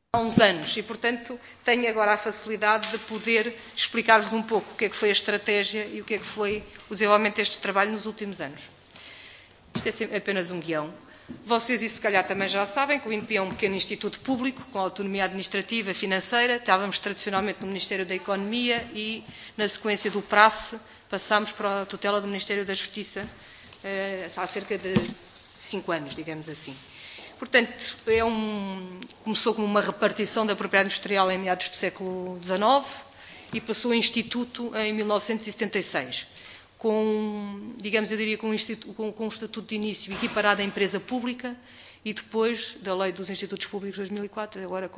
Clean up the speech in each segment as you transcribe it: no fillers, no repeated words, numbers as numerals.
há uns anos e, portanto, tenho agora a facilidade de poder explicar-vos um pouco o que é que foi a estratégia e o que é que foi o desenvolvimento deste trabalho nos últimos anos. Isto é apenas um guião. Vocês, e se calhar também já sabem, que o INPI é um pequeno instituto público com autonomia administrativa e financeira. Estávamos tradicionalmente no Ministério da Economia e, na sequência do PRACE, passámos para a tutela do Ministério da Justiça há cerca de 5 anos, digamos assim. Portanto, começou como uma repartição da propriedade industrial em meados do século XIX e passou a instituto em 1976, com, digamos, eu diria, com um estatuto de início equiparado à empresa pública e depois da Lei dos Institutos Públicos de 2004, agora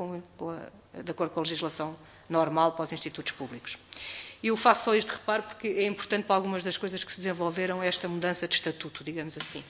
de acordo com a legislação normal para os institutos públicos. Eu faço só este reparo porque é importante para algumas das coisas que se desenvolveram esta mudança de estatuto, digamos assim.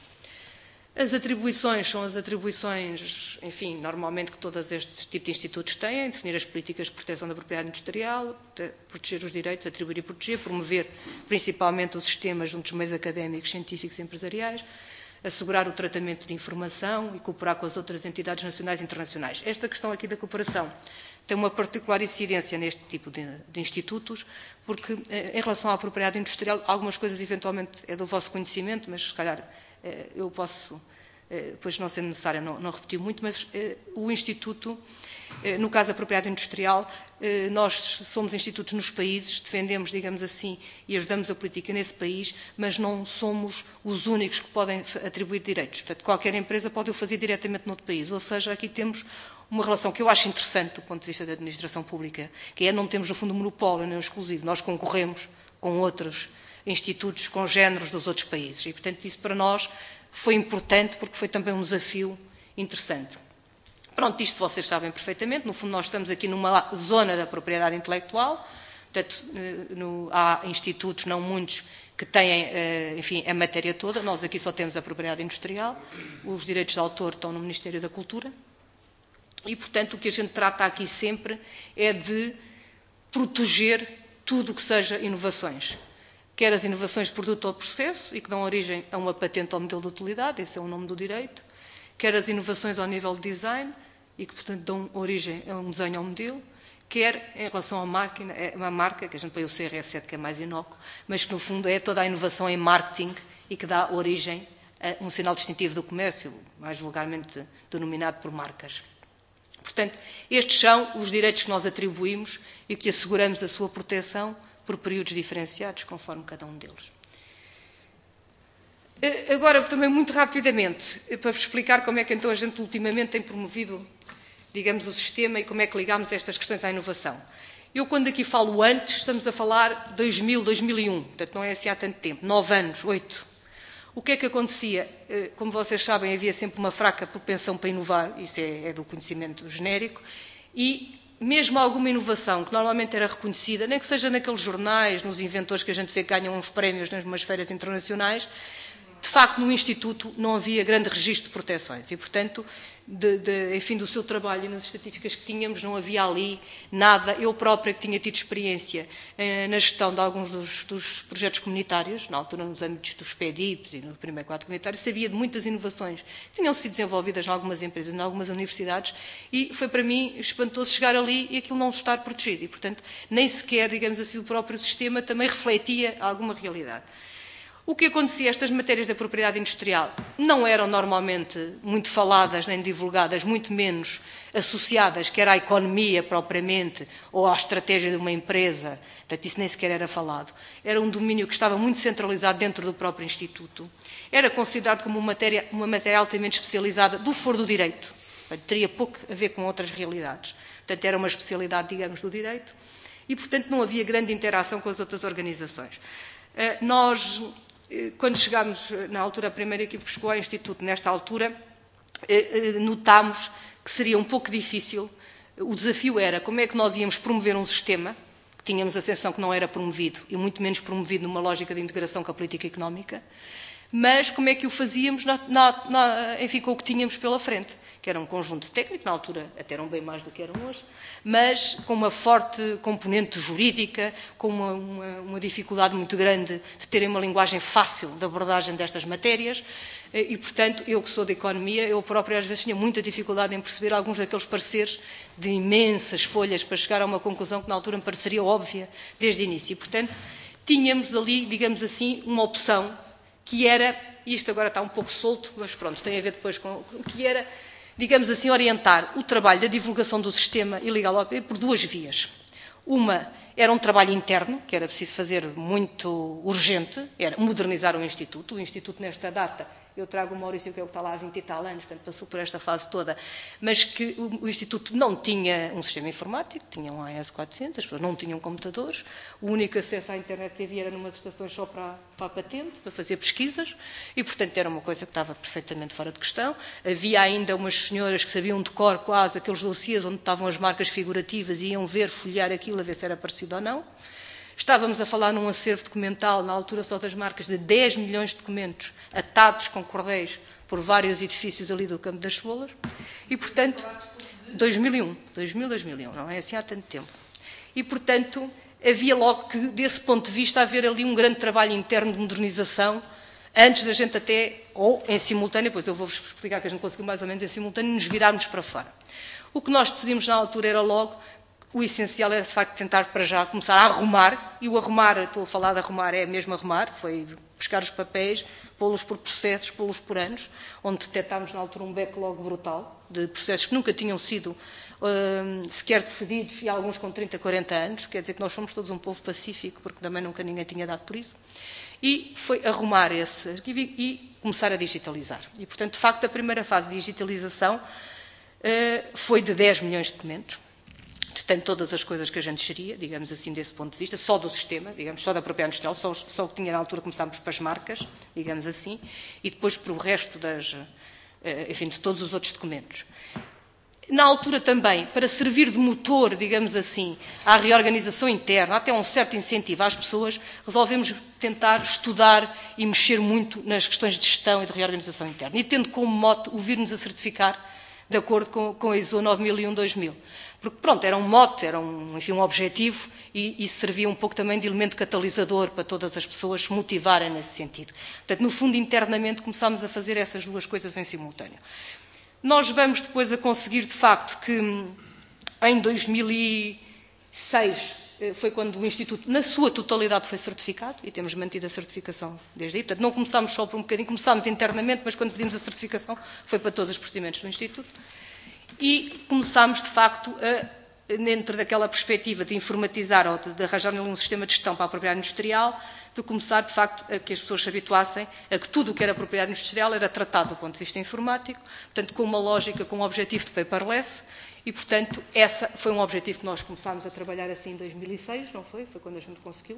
As atribuições são as atribuições, enfim, normalmente que todos estes tipos de institutos têm, definir as políticas de proteção da propriedade industrial, proteger os direitos, atribuir e proteger, promover principalmente os sistemas junto dos meios académicos, científicos e empresariais, assegurar o tratamento de informação e cooperar com as outras entidades nacionais e internacionais. Esta questão aqui da cooperação tem uma particular incidência neste tipo de institutos, porque em relação à propriedade industrial, algumas coisas eventualmente é do vosso conhecimento, mas se calhar eu posso, depois não sendo necessário, não repetir muito, mas o Instituto, no caso da propriedade industrial, nós somos institutos nos países, defendemos, digamos assim, e ajudamos a política nesse país, mas não somos os únicos que podem atribuir direitos. Portanto, qualquer empresa pode o fazer diretamente noutro país. Ou seja, aqui temos uma relação que eu acho interessante do ponto de vista da administração pública, que é não temos, no fundo, um monopólio, nem um exclusivo. Nós concorremos com outros institutos congéneros dos outros países. E, portanto, isso para nós foi importante porque foi também um desafio interessante. Pronto, isto vocês sabem perfeitamente. No fundo, nós estamos aqui numa zona da propriedade intelectual. Portanto, há institutos, não muitos, que têm, enfim, a matéria toda. Nós aqui só temos a propriedade industrial. Os direitos de autor estão no Ministério da Cultura. E, portanto, o que a gente trata aqui sempre é de proteger tudo o que seja inovações. Quer as inovações de produto ou processo, e que dão origem a uma patente ou modelo de utilidade, esse é o nome do direito, quer as inovações ao nível de design, e que, portanto, dão origem a um desenho ou modelo, quer em relação à máquina, é uma marca, que a gente põe o CRS7, que é mais inócuo, mas que, no fundo, é toda a inovação em marketing e que dá origem a um sinal distintivo do comércio, mais vulgarmente denominado por marcas. Portanto, estes são os direitos que nós atribuímos e que asseguramos a sua proteção por períodos diferenciados, conforme cada um deles. Agora, também muito rapidamente, para vos explicar como é que então a gente ultimamente tem promovido, digamos, o sistema e como é que ligamos estas questões à inovação. Eu, quando aqui falo antes, estamos a falar 2000, 2001, portanto não é assim há tanto tempo, 9 anos, 8. O que é que acontecia? Como vocês sabem, havia sempre uma fraca propensão para inovar, isso é do conhecimento genérico, e mesmo alguma inovação que normalmente era reconhecida, nem que seja naqueles jornais, nos inventores que a gente vê que ganham uns prémios nas umas feiras internacionais, de facto no Instituto não havia grande registro de proteções e, portanto, enfim, do seu trabalho e nas estatísticas que tínhamos, não havia ali nada. Eu própria, que tinha tido experiência na gestão de alguns dos projetos comunitários, na altura nos âmbitos dos PEDIPs e no primeiro quadro comunitário, sabia de muitas inovações que tinham sido desenvolvidas em algumas empresas, em algumas universidades, e foi para mim espantoso chegar ali e aquilo não estar protegido. E, portanto, nem sequer, digamos assim, o próprio sistema também refletia alguma realidade. O que acontecia, estas matérias da propriedade industrial não eram normalmente muito faladas nem divulgadas, muito menos associadas, quer à economia propriamente ou à estratégia de uma empresa, portanto isso nem sequer era falado. Era um domínio que estava muito centralizado dentro do próprio Instituto. Era considerado como uma matéria altamente especializada do foro do direito, portanto, teria pouco a ver com outras realidades. Portanto, era uma especialidade, digamos, do direito e, portanto, não havia grande interação com as outras organizações. Nós, quando chegámos, na altura, a primeira equipe que chegou ao Instituto, nesta altura, notámos que seria um pouco difícil. O desafio era como é que nós íamos promover um sistema, que tínhamos a sensação que não era promovido, e muito menos promovido numa lógica de integração com a política económica, mas como é que o fazíamos enfim, com o que tínhamos pela frente, que era um conjunto técnico, na altura até eram bem mais do que eram hoje, mas com uma forte componente jurídica, com uma dificuldade muito grande de terem uma linguagem fácil de abordagem destas matérias, e, portanto, eu que sou de economia, eu própria às vezes tinha muita dificuldade em perceber alguns daqueles pareceres de imensas folhas para chegar a uma conclusão que na altura me pareceria óbvia desde o início. E, portanto, tínhamos ali, digamos assim, uma opção que era, isto agora está um pouco solto, mas pronto, tem a ver depois com, que era, digamos assim, orientar o trabalho da divulgação do sistema ilegal por duas vias. Uma era um trabalho interno, que era preciso fazer muito urgente, era modernizar o Instituto. O Instituto, nesta data, eu trago o Maurício, que é o que está lá há 20 e tal anos, portanto passou por esta fase toda, mas que o Instituto não tinha um sistema informático, tinha um AS400, as pessoas não tinham computadores, o único acesso à internet que havia era numas estações só para a patente, para fazer pesquisas, e portanto era uma coisa que estava perfeitamente fora de questão. Havia ainda umas senhoras que sabiam de cor quase aqueles dossiês onde estavam as marcas figurativas e iam ver, folhear aquilo, a ver se era parecido ou não. Estávamos a falar num acervo documental, na altura só das marcas, de 10 milhões de documentos atados com cordéis por vários edifícios ali do Campo das Cebolas. E, portanto, 2001, não é assim há tanto tempo. E, portanto, havia logo que, desse ponto de vista, haver ali um grande trabalho interno de modernização, antes da gente até, ou em simultâneo, depois eu vou-vos explicar que a gente conseguiu mais ou menos em simultâneo, nos virarmos para fora. O que nós decidimos na altura era logo, o essencial era, de facto, tentar para já começar a arrumar, e o arrumar, estou a falar de arrumar, é mesmo arrumar, foi buscar os papéis, pô-los por processos, pô-los por anos, onde detectámos na altura um backlog brutal, de processos que nunca tinham sido sequer decididos, e alguns com 30, 40 anos, quer dizer que nós fomos todos um povo pacífico, porque também nunca ninguém tinha dado por isso, e foi arrumar esse arquivo e começar a digitalizar. E, portanto, de facto, a primeira fase de digitalização foi de 10 milhões de documentos, portanto, todas as coisas que a gente geria, digamos assim, desse ponto de vista, só do sistema, digamos, só da propriedade industrial, só o que tinha na altura, começámos para as marcas, digamos assim, e depois para o resto enfim, de todos os outros documentos. Na altura também, para servir de motor, digamos assim, à reorganização interna, até um certo incentivo às pessoas, resolvemos tentar estudar e mexer muito nas questões de gestão e de reorganização interna, e tendo como mote o vir-nos a certificar de acordo com a ISO 9001-2000. Porque, pronto, era um mote, era enfim, um objetivo e servia um pouco também de elemento catalisador para todas as pessoas se motivarem nesse sentido. Portanto, no fundo, internamente, começámos a fazer essas duas coisas em simultâneo. Nós vamos depois a conseguir, de facto, que em 2006 foi quando o Instituto, na sua totalidade, foi certificado, e temos mantido a certificação desde aí. Portanto, não começámos só por um bocadinho, começámos internamente, mas quando pedimos a certificação foi para todos os procedimentos do Instituto. E começámos, de facto, dentro daquela perspectiva de informatizar ou de arranjar um sistema de gestão para a propriedade industrial, de começar, de facto, a que as pessoas se habituassem a que tudo o que era propriedade industrial era tratado do ponto de vista informático, portanto, com uma lógica, com um objetivo de paperless, e, portanto, esse foi um objetivo que nós começámos a trabalhar assim em 2006, não foi? Foi quando a gente conseguiu.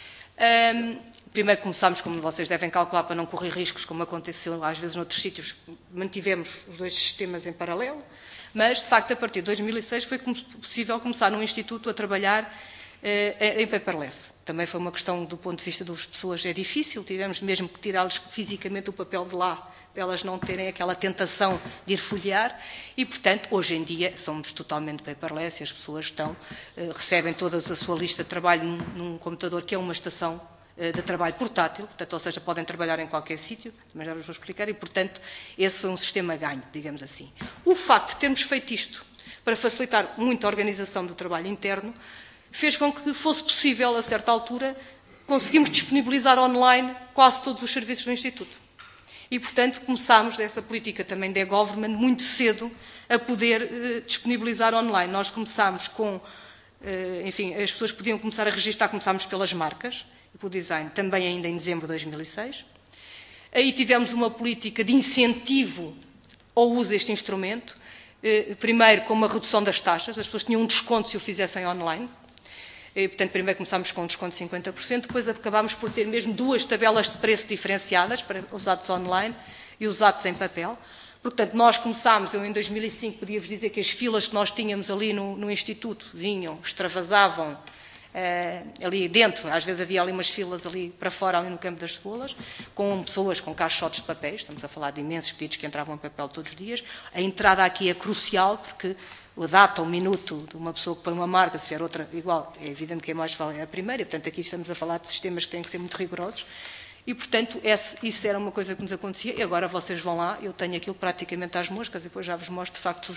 Primeiro começámos, como vocês devem calcular, para não correr riscos, como aconteceu às vezes noutros sítios, mantivemos os dois sistemas em paralelo, mas, de facto, a partir de 2006 foi possível começar num instituto a trabalhar em paperless. Também foi uma questão, do ponto de vista das pessoas, é difícil, tivemos mesmo que tirá-los fisicamente o papel de lá, para elas não terem aquela tentação de ir folhear, e, portanto, hoje em dia somos totalmente paperless e as pessoas recebem toda a sua lista de trabalho num computador que é uma estação de trabalho portátil, portanto, ou seja, podem trabalhar em qualquer sítio, mas já vos vou explicar, e, portanto, esse foi um sistema ganho, digamos assim. O facto de termos feito isto para facilitar muito a organização do trabalho interno fez com que fosse possível, a certa altura, conseguimos disponibilizar online quase todos os serviços do Instituto. E, portanto, começámos dessa política também de e-government muito cedo a poder disponibilizar online. Nós começámos com, enfim, as pessoas podiam começar a registrar, começámos pelas marcas, e pelo design, também ainda em dezembro de 2006. Aí tivemos uma política de incentivo ao uso deste instrumento, primeiro com uma redução das taxas, as pessoas tinham um desconto se o fizessem online. E, portanto, primeiro começámos com um desconto de 50%, depois acabámos por ter mesmo duas tabelas de preço diferenciadas para os atos online e os atos em papel. Portanto, nós começámos, eu em 2005 podia-vos dizer que as filas que nós tínhamos ali no Instituto vinham, extravasavam ali dentro, às vezes havia ali umas filas ali para fora, ali no campo das Cebolas, com pessoas com caixotes de papéis, estamos a falar de imensos pedidos que entravam em papel todos os dias. A entrada aqui é crucial, porque a data, o minuto de uma pessoa que põe uma marca, se tiver outra igual, é evidente que é mais vale a primeira, e portanto aqui estamos a falar de sistemas que têm que ser muito rigorosos, e portanto isso era uma coisa que nos acontecia, e agora vocês vão lá, eu tenho aquilo praticamente às moscas, e depois já vos mostro de facto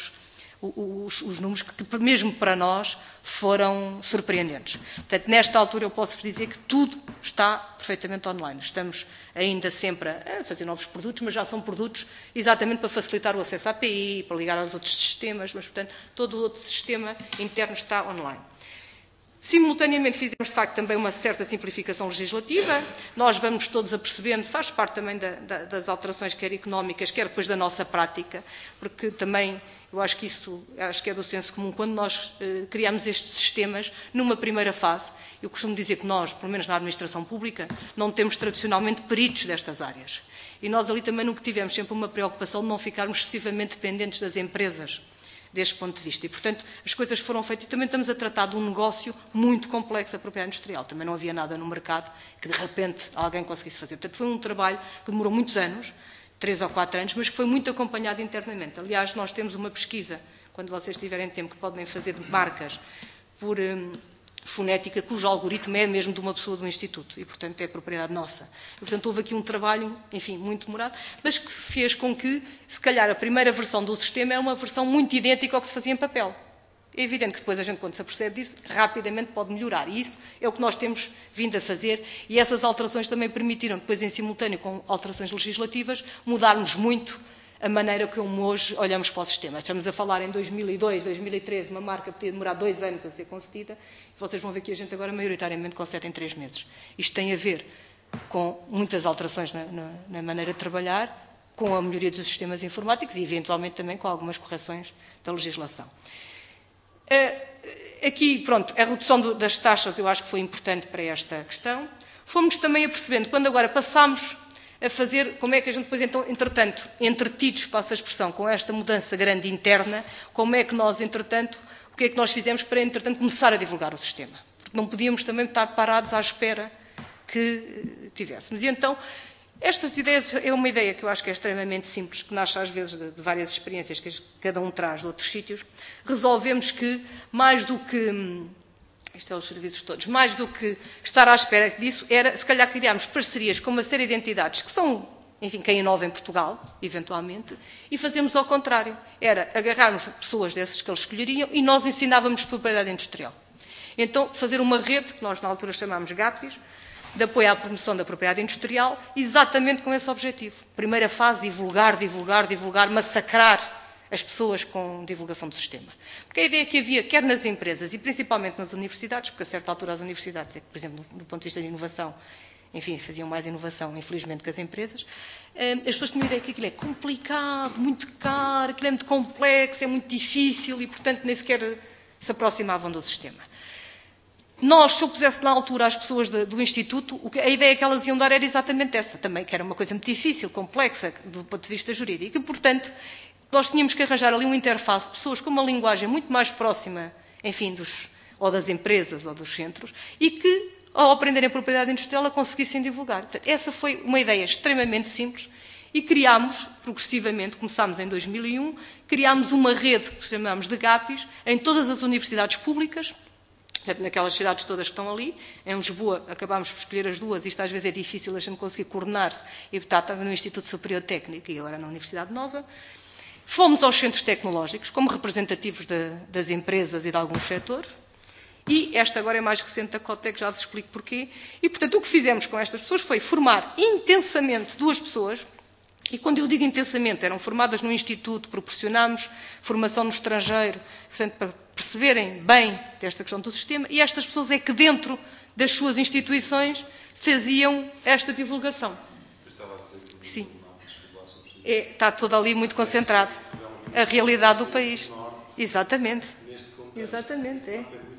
os números que mesmo para nós foram surpreendentes. Portanto, nesta altura eu posso-vos dizer que tudo está perfeitamente online. Estamos ainda sempre a fazer novos produtos, mas já são produtos exatamente para facilitar o acesso à API, para ligar aos outros sistemas, mas, portanto, todo o outro sistema interno está online. Simultaneamente fizemos, de facto, também uma certa simplificação legislativa. Nós vamos todos apercebendo, faz parte também das alterações, quer económicas, quer depois da nossa prática, porque também eu acho que é do senso comum, quando nós criamos estes sistemas, numa primeira fase, eu costumo dizer que nós, pelo menos na administração pública, não temos tradicionalmente peritos destas áreas. E nós ali também nunca tivemos sempre uma preocupação de não ficarmos excessivamente dependentes das empresas, deste ponto de vista. E, portanto, as coisas foram feitas. E também estamos a tratar de um negócio muito complexo, a propriedade industrial. Também não havia nada no mercado que, de repente, alguém conseguisse fazer. Portanto, foi um trabalho que demorou muitos anos, 3 ou 4 anos, mas que foi muito acompanhado internamente. Aliás, nós temos uma pesquisa, quando vocês tiverem tempo, que podem fazer de marcas por fonética, cujo algoritmo é mesmo de uma pessoa do Instituto e, portanto, é propriedade nossa. E, portanto, houve aqui um trabalho, enfim, muito demorado, mas que fez com que, se calhar, a primeira versão do sistema era uma versão muito idêntica ao que se fazia em papel. É evidente que depois a gente, quando se apercebe disso, rapidamente pode melhorar. E isso é o que nós temos vindo a fazer. E essas alterações também permitiram, depois em simultâneo com alterações legislativas, mudarmos muito a maneira como hoje olhamos para o sistema. Estamos a falar em 2002, 2013, uma marca podia demorar 2 anos a ser concedida. E vocês vão ver que a gente agora maioritariamente concede em 3 meses. Isto tem a ver com muitas alterações na maneira de trabalhar, com a melhoria dos sistemas informáticos e, eventualmente, também com algumas correções da legislação. Aqui, pronto, a redução das taxas eu acho que foi importante para esta questão. Fomos também apercebendo, quando agora passámos a fazer, como é que a gente depois, então, entretanto, entretidos, passa a expressão, com esta mudança grande interna, como é que nós, entretanto, o que é que nós fizemos para, entretanto, começar a divulgar o sistema? Porque não podíamos também estar parados à espera que tivéssemos. E então, estas ideias, é uma ideia que eu acho que é extremamente simples, que nasce às vezes de várias experiências que cada um traz de outros sítios. Resolvemos que, mais do que, isto é os serviços todos, mais do que estar à espera disso, era, se calhar, criarmos parcerias com uma série de entidades que são, enfim, quem inova em Portugal, eventualmente, e fazemos ao contrário. Era agarrarmos pessoas dessas que eles escolheriam e nós ensinávamos propriedade industrial. Então, fazer uma rede, que nós na altura chamámos GAPIs, de apoio à promoção da propriedade industrial, exatamente com esse objetivo. Primeira fase, divulgar, massacrar as pessoas com divulgação do sistema. Porque a ideia que havia, quer nas empresas e principalmente nas universidades, porque a certa altura as universidades, por exemplo, do ponto de vista de inovação, enfim, faziam mais inovação, infelizmente, que as empresas, as pessoas tinham a ideia que aquilo é complicado, muito caro, aquilo é muito complexo, é muito difícil e, portanto, nem sequer se aproximavam do sistema. Nós, se eu pusesse na altura as pessoas do Instituto, a ideia que elas iam dar era exatamente essa também, que era uma coisa muito difícil, complexa, do ponto de vista jurídico. E, portanto, nós tínhamos que arranjar ali uma interface de pessoas com uma linguagem muito mais próxima, enfim, ou das empresas ou dos centros, e que, ao aprenderem a propriedade industrial, a conseguissem divulgar. Portanto, essa foi uma ideia extremamente simples e criámos, progressivamente, começámos em 2001, criámos uma rede que chamamos de GAPIs em todas as universidades públicas, naquelas cidades todas que estão ali. Em Lisboa acabámos por escolher as 2, isto às vezes é difícil a gente conseguir coordenar-se, e estava no Instituto Superior Técnico e agora na Universidade Nova. Fomos aos centros tecnológicos, como representativos das empresas e de alguns setores, e esta agora é mais recente da Cotec, já vos explico porquê. E, portanto, o que fizemos com estas pessoas foi formar intensamente 2 pessoas, e quando eu digo intensamente, eram formadas no Instituto, proporcionámos formação no estrangeiro, portanto, para perceberem bem desta questão do sistema, e estas pessoas é que dentro das suas instituições faziam esta divulgação. Eu estava a dizer que sim. Está tudo ali muito concentrado. A realidade do país. Exatamente. Exatamente,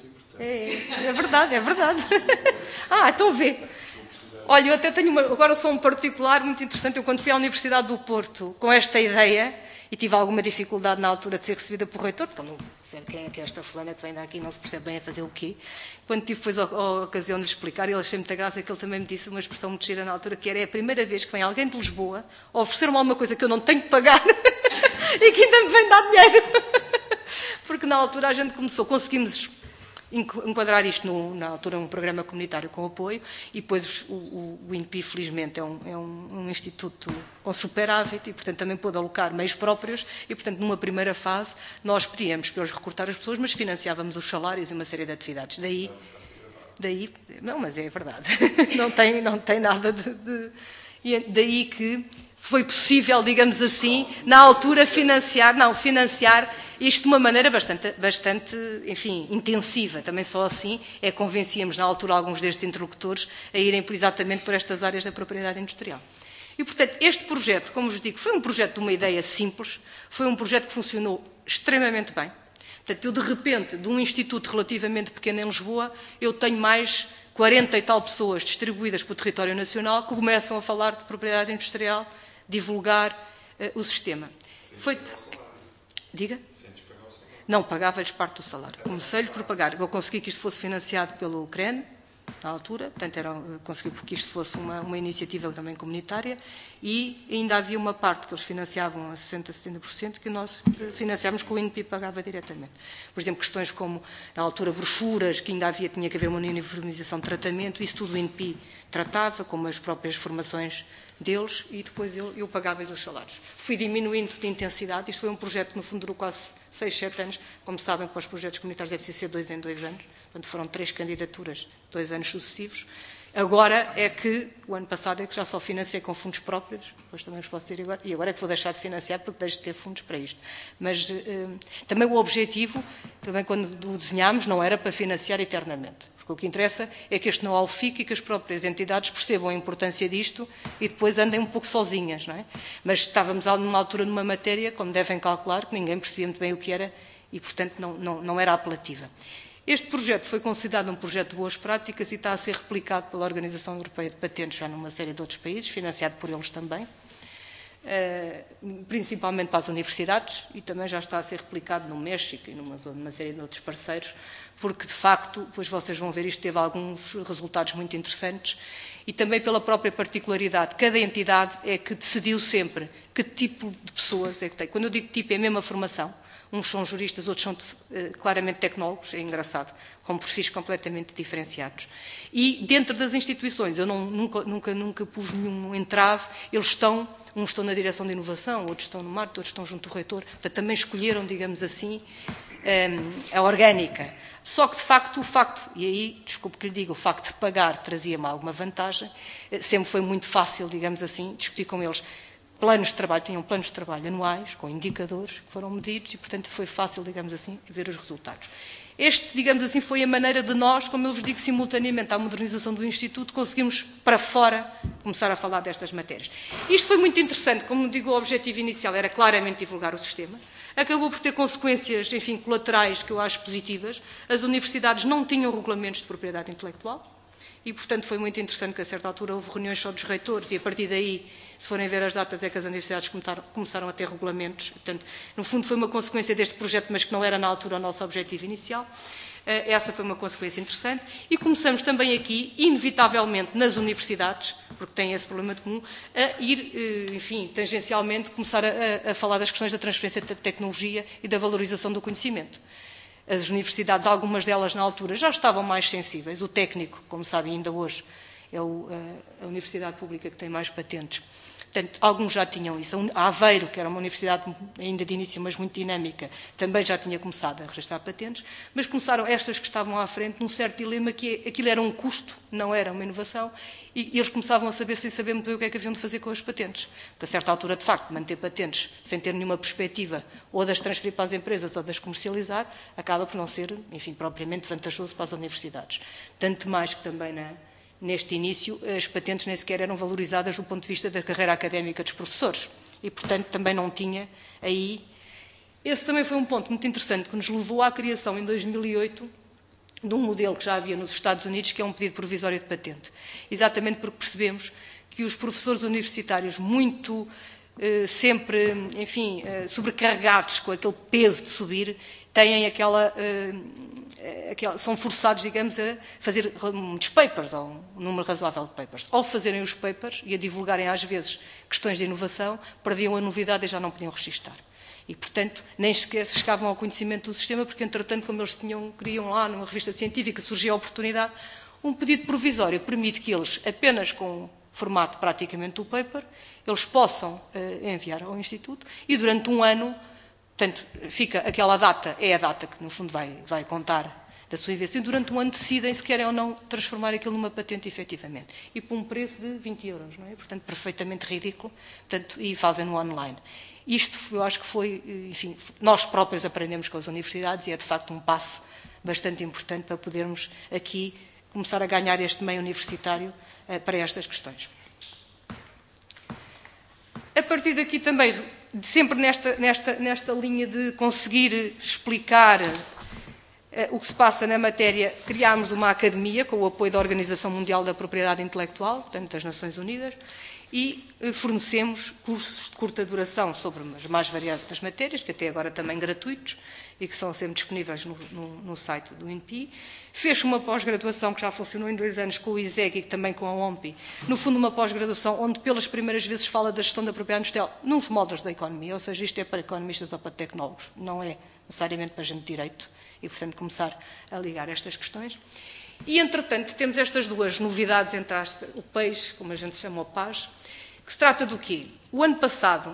é verdade, é verdade. Então vê. Olha, eu até tenho agora só um particular muito interessante. Eu, quando fui à Universidade do Porto com esta ideia, e tive alguma dificuldade na altura de ser recebida por reitor, porque não sei quem é que é esta fulana que vem daqui e não se percebe bem a fazer o quê. Quando tive depois a ocasião de lhe explicar, ele achei muita graça que ele também me disse uma expressão muito gira na altura, que era: é a primeira vez que vem alguém de Lisboa a oferecer-me alguma coisa que eu não tenho que pagar e que ainda me vem dar dinheiro. Porque na altura a gente conseguimos enquadrar isto na altura um programa comunitário com apoio, e depois o INPI felizmente é um instituto com superávit e portanto também pôde alocar meios próprios e portanto numa primeira fase nós pedíamos para eles recrutar as pessoas, mas financiávamos os salários e uma série de atividades. Daí não, mas é verdade, não tem nada daí que foi possível, digamos assim, na altura financiar isto de uma maneira bastante, enfim, intensiva. Também só assim é que convencíamos na altura alguns destes interlocutores a irem exatamente por estas áreas da propriedade industrial. E, portanto, este projeto, como vos digo, foi um projeto de uma ideia simples, foi um projeto que funcionou extremamente bem. Portanto, eu de repente, de um instituto relativamente pequeno em Lisboa, eu tenho mais 40 e tal pessoas distribuídas pelo território nacional que começam a falar de propriedade industrial, divulgar o sistema. Diga? Não, pagava-lhes parte do salário. Comecei-lhes por pagar. Eu consegui que isto fosse financiado pelo CREN, na altura, portanto, consegui que isto fosse uma iniciativa também comunitária, e ainda havia uma parte que eles financiavam a 60%, 70%, que nós financiámos que o INPI pagava diretamente. Por exemplo, questões como, na altura, brochuras, que ainda tinha que haver uma uniformização de tratamento, isso tudo o INPI tratava, como as próprias formações deles, e depois eu pagava-lhes os salários. Fui diminuindo de intensidade. Isto foi um projeto que, no fundo, durou quase 6, 7 anos. Como sabem, para os projetos comunitários deve ser 2 em 2 anos. Portanto, foram 3 candidaturas, 2 anos sucessivos. Agora é que, o ano passado, é que já só financiei com fundos próprios, depois também os posso dizer agora, e agora é que vou deixar de financiar porque deixo de ter fundos para isto. Mas também o objetivo, também quando o desenhámos, não era para financiar eternamente. Porque o que interessa é que este know-how fique e que as próprias entidades percebam a importância disto e depois andem um pouco sozinhas, não é? Mas estávamos numa altura numa matéria, como devem calcular, que ninguém percebia muito bem o que era e, portanto, não era apelativa. Este projeto foi considerado um projeto de boas práticas e está a ser replicado pela Organização Europeia de Patentes já numa série de outros países, financiado por eles também, principalmente para as universidades, e também já está a ser replicado no México e numa série de outros parceiros, porque, de facto, depois vocês vão ver, isto teve alguns resultados muito interessantes, e também pela própria particularidade. Cada entidade é que decidiu sempre que tipo de pessoas é que tem. Quando eu digo tipo, é a mesma formação. Uns são juristas, outros são claramente tecnólogos, é engraçado, com perfis completamente diferenciados. E dentro das instituições, eu nunca pus nenhum entrave, uns estão na direção de inovação, outros estão no marketing, outros estão junto do reitor, portanto também escolheram, digamos assim, a orgânica. Só que, de facto, e aí, desculpe que lhe diga, o facto de pagar trazia-me alguma vantagem, sempre foi muito fácil, digamos assim, discutir com eles. Tinham planos de trabalho anuais, com indicadores que foram medidos e, portanto, foi fácil, digamos assim, ver os resultados. Este, digamos assim, foi a maneira de nós, como eu vos digo, simultaneamente à modernização do Instituto, conseguimos para fora começar a falar destas matérias. Isto foi muito interessante, como digo, o objetivo inicial era claramente divulgar o sistema. Acabou por ter consequências, enfim, colaterais que eu acho positivas. As universidades não tinham regulamentos de propriedade intelectual e, portanto, foi muito interessante que a certa altura houve reuniões só dos reitores e, a partir daí, se forem ver as datas, é que as universidades começaram a ter regulamentos. Portanto, no fundo, foi uma consequência deste projeto, mas que não era na altura o nosso objetivo inicial. Essa foi uma consequência interessante. E começamos também aqui, inevitavelmente, nas universidades, porque têm esse problema de comum, a ir, enfim, tangencialmente, começar a falar das questões da transferência de tecnologia e da valorização do conhecimento. As universidades, algumas delas na altura, já estavam mais sensíveis. O técnico, como sabem, ainda hoje, é a universidade pública que tem mais patentes. Portanto, alguns já tinham isso. A Aveiro, que era uma universidade ainda de início, mas muito dinâmica, também já tinha começado a registrar patentes, mas começaram estas que estavam à frente num certo dilema que aquilo era um custo, não era uma inovação, e eles começavam a saber, sem saber muito bem o que é que haviam de fazer com as patentes. Porque, a certa altura, de facto, manter patentes sem ter nenhuma perspectiva ou das transferir para as empresas ou das comercializar, acaba por não ser, enfim, propriamente vantajoso para as universidades. Tanto mais que também neste início, as patentes nem sequer eram valorizadas do ponto de vista da carreira académica dos professores. E, portanto, também não tinha aí... Esse também foi um ponto muito interessante que nos levou à criação, em 2008, de um modelo que já havia nos Estados Unidos, que é um pedido provisório de patente. Exatamente porque percebemos que os professores universitários muito sempre, enfim, sobrecarregados com aquele peso de subir, têm são forçados, digamos, a fazer muitos papers, ou um número razoável de papers. Ao fazerem os papers e a divulgarem, às vezes, questões de inovação, perdiam a novidade e já não podiam registar. E, portanto, nem sequer chegavam ao conhecimento do sistema, porque, entretanto, como eles queriam lá, numa revista científica, surgia a oportunidade, um pedido provisório permite que eles, apenas com o formato praticamente do paper, eles possam enviar ao Instituto e, durante um ano, portanto, fica aquela data, é a data que, no fundo, vai contar da sua invenção, e durante um ano decidem se querem ou não transformar aquilo numa patente efetivamente. E por um preço de 20 euros, não é? Portanto, perfeitamente ridículo, portanto, e fazem-no online. Isto, eu acho que foi, enfim, nós próprios aprendemos com as universidades e é, de facto, um passo bastante importante para podermos aqui começar a ganhar este meio universitário para estas questões. A partir daqui também, sempre nesta linha de conseguir explicar o que se passa na matéria, criámos uma academia com o apoio da Organização Mundial da Propriedade Intelectual, portanto, das Nações Unidas, e fornecemos cursos de curta duração sobre as mais variadas matérias, que até agora também gratuitos, e que são sempre disponíveis no site do INPI. Fez uma pós-graduação que já funcionou em 2 anos com o ISEG e também com a OMPI. No fundo, uma pós-graduação onde pelas primeiras vezes fala da gestão da propriedade industrial nos moldes da economia, ou seja, isto é para economistas ou para tecnólogos, não é necessariamente para gente de direito, e, portanto, começar a ligar estas questões. E, entretanto, temos estas duas novidades, entre o PEIS, como a gente chama o PAS, que se trata do quê? O ano passado,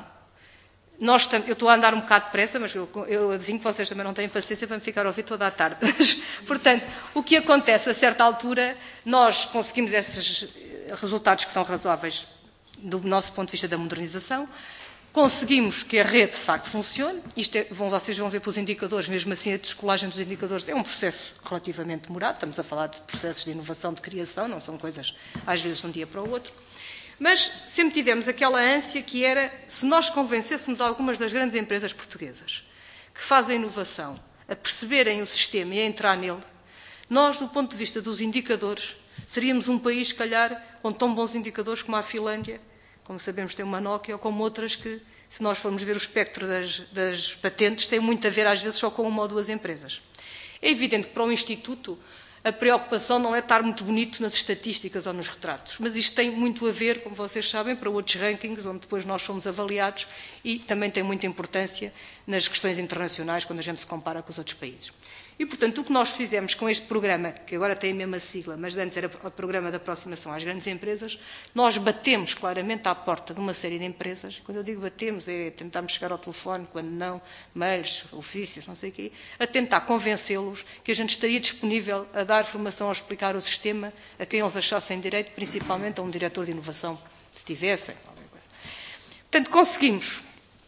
eu estou a andar um bocado depressa, mas eu adivinho que vocês também não têm paciência para me ficar a ouvir toda a tarde. Portanto, o que acontece, a certa altura, nós conseguimos esses resultados que são razoáveis do nosso ponto de vista da modernização, conseguimos que a rede, de facto, funcione. Vocês vão ver pelos indicadores, mesmo assim a descolagem dos indicadores é um processo relativamente demorado. Estamos a falar de processos de inovação, de criação, não são coisas, às vezes, de um dia para o outro. Mas sempre tivemos aquela ânsia que era, se nós convencêssemos algumas das grandes empresas portuguesas que fazem inovação a perceberem o sistema e a entrar nele, nós, do ponto de vista dos indicadores, seríamos um país, se calhar, com tão bons indicadores como a Finlândia, como sabemos tem uma Nokia, ou como outras que, se nós formos ver o espectro das patentes, tem muito a ver, às vezes, só com uma ou duas empresas. É evidente que para o Instituto a preocupação não é estar muito bonito nas estatísticas ou nos retratos, mas isto tem muito a ver, como vocês sabem, para outros rankings, onde depois nós somos avaliados, e também tem muita importância nas questões internacionais, quando a gente se compara com os outros países. E, portanto, o que nós fizemos com este programa, que agora tem a mesma sigla, mas antes era o Programa de Aproximação às Grandes Empresas, nós batemos claramente à porta de uma série de empresas. Quando eu digo batemos, é tentarmos chegar ao telefone, quando não, mails, ofícios, não sei o quê, a tentar convencê-los que a gente estaria disponível a dar formação, a explicar o sistema a quem eles achassem direito, principalmente a um diretor de inovação, se tivessem, qualquer coisa. Portanto, conseguimos,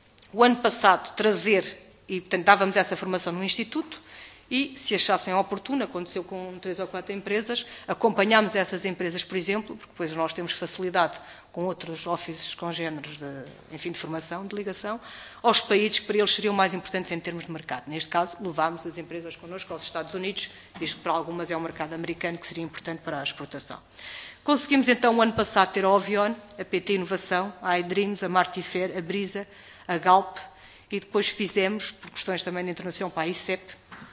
o ano passado, trazer, e, portanto, dávamos essa formação no Instituto, e, se achassem oportuno, aconteceu com 3 ou 4 empresas, acompanhámos essas empresas, por exemplo, porque depois nós temos facilidade com outros offices congêneros de formação, de ligação, aos países que para eles seriam mais importantes em termos de mercado. Neste caso, levámos as empresas connosco aos Estados Unidos, visto que para algumas é o mercado americano que seria importante para a exportação. Conseguimos, então, o ano passado, ter a Ovion, a PT Inovação, a iDreams, a Martifer, a Brisa, a Galp, e depois fizemos, por questões também de internacional, para a ICEP,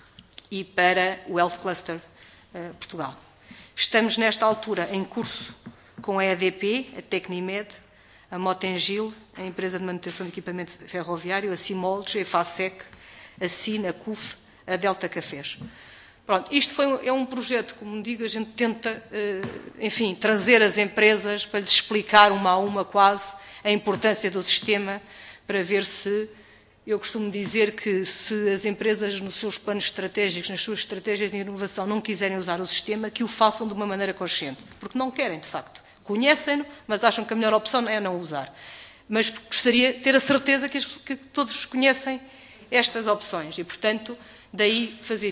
e para o Health Cluster Portugal. Estamos, nesta altura, em curso com a EDP, a Tecnimed, a Motengil, a Empresa de Manutenção de Equipamento Ferroviário, a Simoldes, a EFASEC, a SIN, a CUF, a Delta Cafés. Pronto, isto é um projeto, como digo, a gente tenta, enfim, trazer as empresas para lhes explicar uma a uma quase a importância do sistema, para ver se... Eu costumo dizer que se as empresas, nos seus planos estratégicos, nas suas estratégias de inovação, não quiserem usar o sistema, que o façam de uma maneira consciente. Porque não querem, de facto. Conhecem-no, mas acham que a melhor opção é não usar. Mas gostaria de ter a certeza que todos conhecem estas opções. E, portanto, daí fazer isto.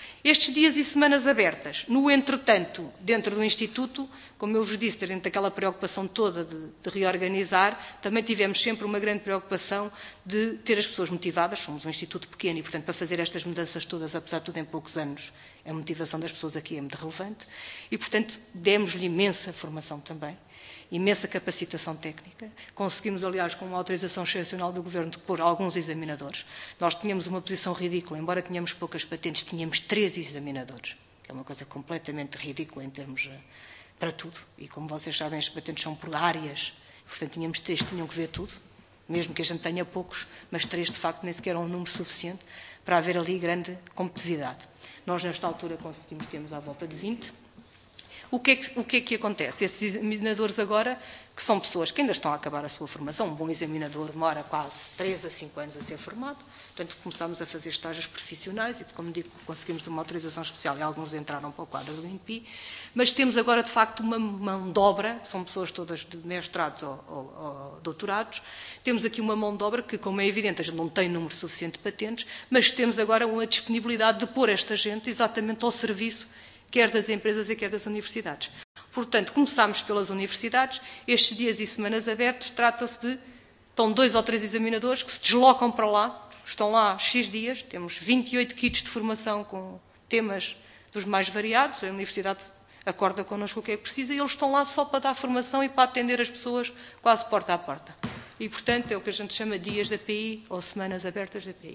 Estes dias e semanas abertas, no entretanto, dentro do Instituto, como eu vos disse, dentro daquela preocupação toda de reorganizar, também tivemos sempre uma grande preocupação de ter as pessoas motivadas. Somos um Instituto pequeno e, portanto, para fazer estas mudanças todas, apesar de tudo em poucos anos, a motivação das pessoas aqui é muito relevante. E, portanto, demos-lhe imensa formação também, imensa capacitação técnica. Conseguimos, aliás, com uma autorização excepcional do Governo, de pôr alguns examinadores. Nós tínhamos uma posição ridícula, embora tínhamos poucas patentes, tínhamos 3 examinadores, que é uma coisa completamente ridícula em termos para tudo. E como vocês sabem, as patentes são por áreas, portanto tínhamos 3 que tinham que ver tudo, mesmo que a gente tenha poucos, mas 3 de facto nem sequer era um número suficiente para haver ali grande competitividade. Nós nesta altura conseguimos, temos à volta de 20. O que é que acontece? Esses examinadores agora, que são pessoas que ainda estão a acabar a sua formação, um bom examinador demora quase 3 a 5 anos a ser formado, portanto começámos a fazer estágios profissionais e, como digo, conseguimos uma autorização especial e alguns entraram para o quadro do INPI, mas temos agora de facto uma mão de obra, são pessoas todas de mestrados ou doutorados, temos aqui uma mão de obra que, como é evidente, a gente não tem número suficiente de patentes, mas temos agora uma disponibilidade de pôr esta gente exatamente ao serviço quer das empresas e quer das universidades. Portanto, começámos pelas universidades. Estes dias e semanas abertos, trata-se de... Estão 2 ou 3 examinadores que se deslocam para lá, estão lá X dias, temos 28 kits de formação com temas dos mais variados, a universidade acorda connosco o que é que precisa e eles estão lá só para dar formação e para atender as pessoas quase porta a porta. E, portanto, é o que a gente chama dias da API ou semanas abertas da API.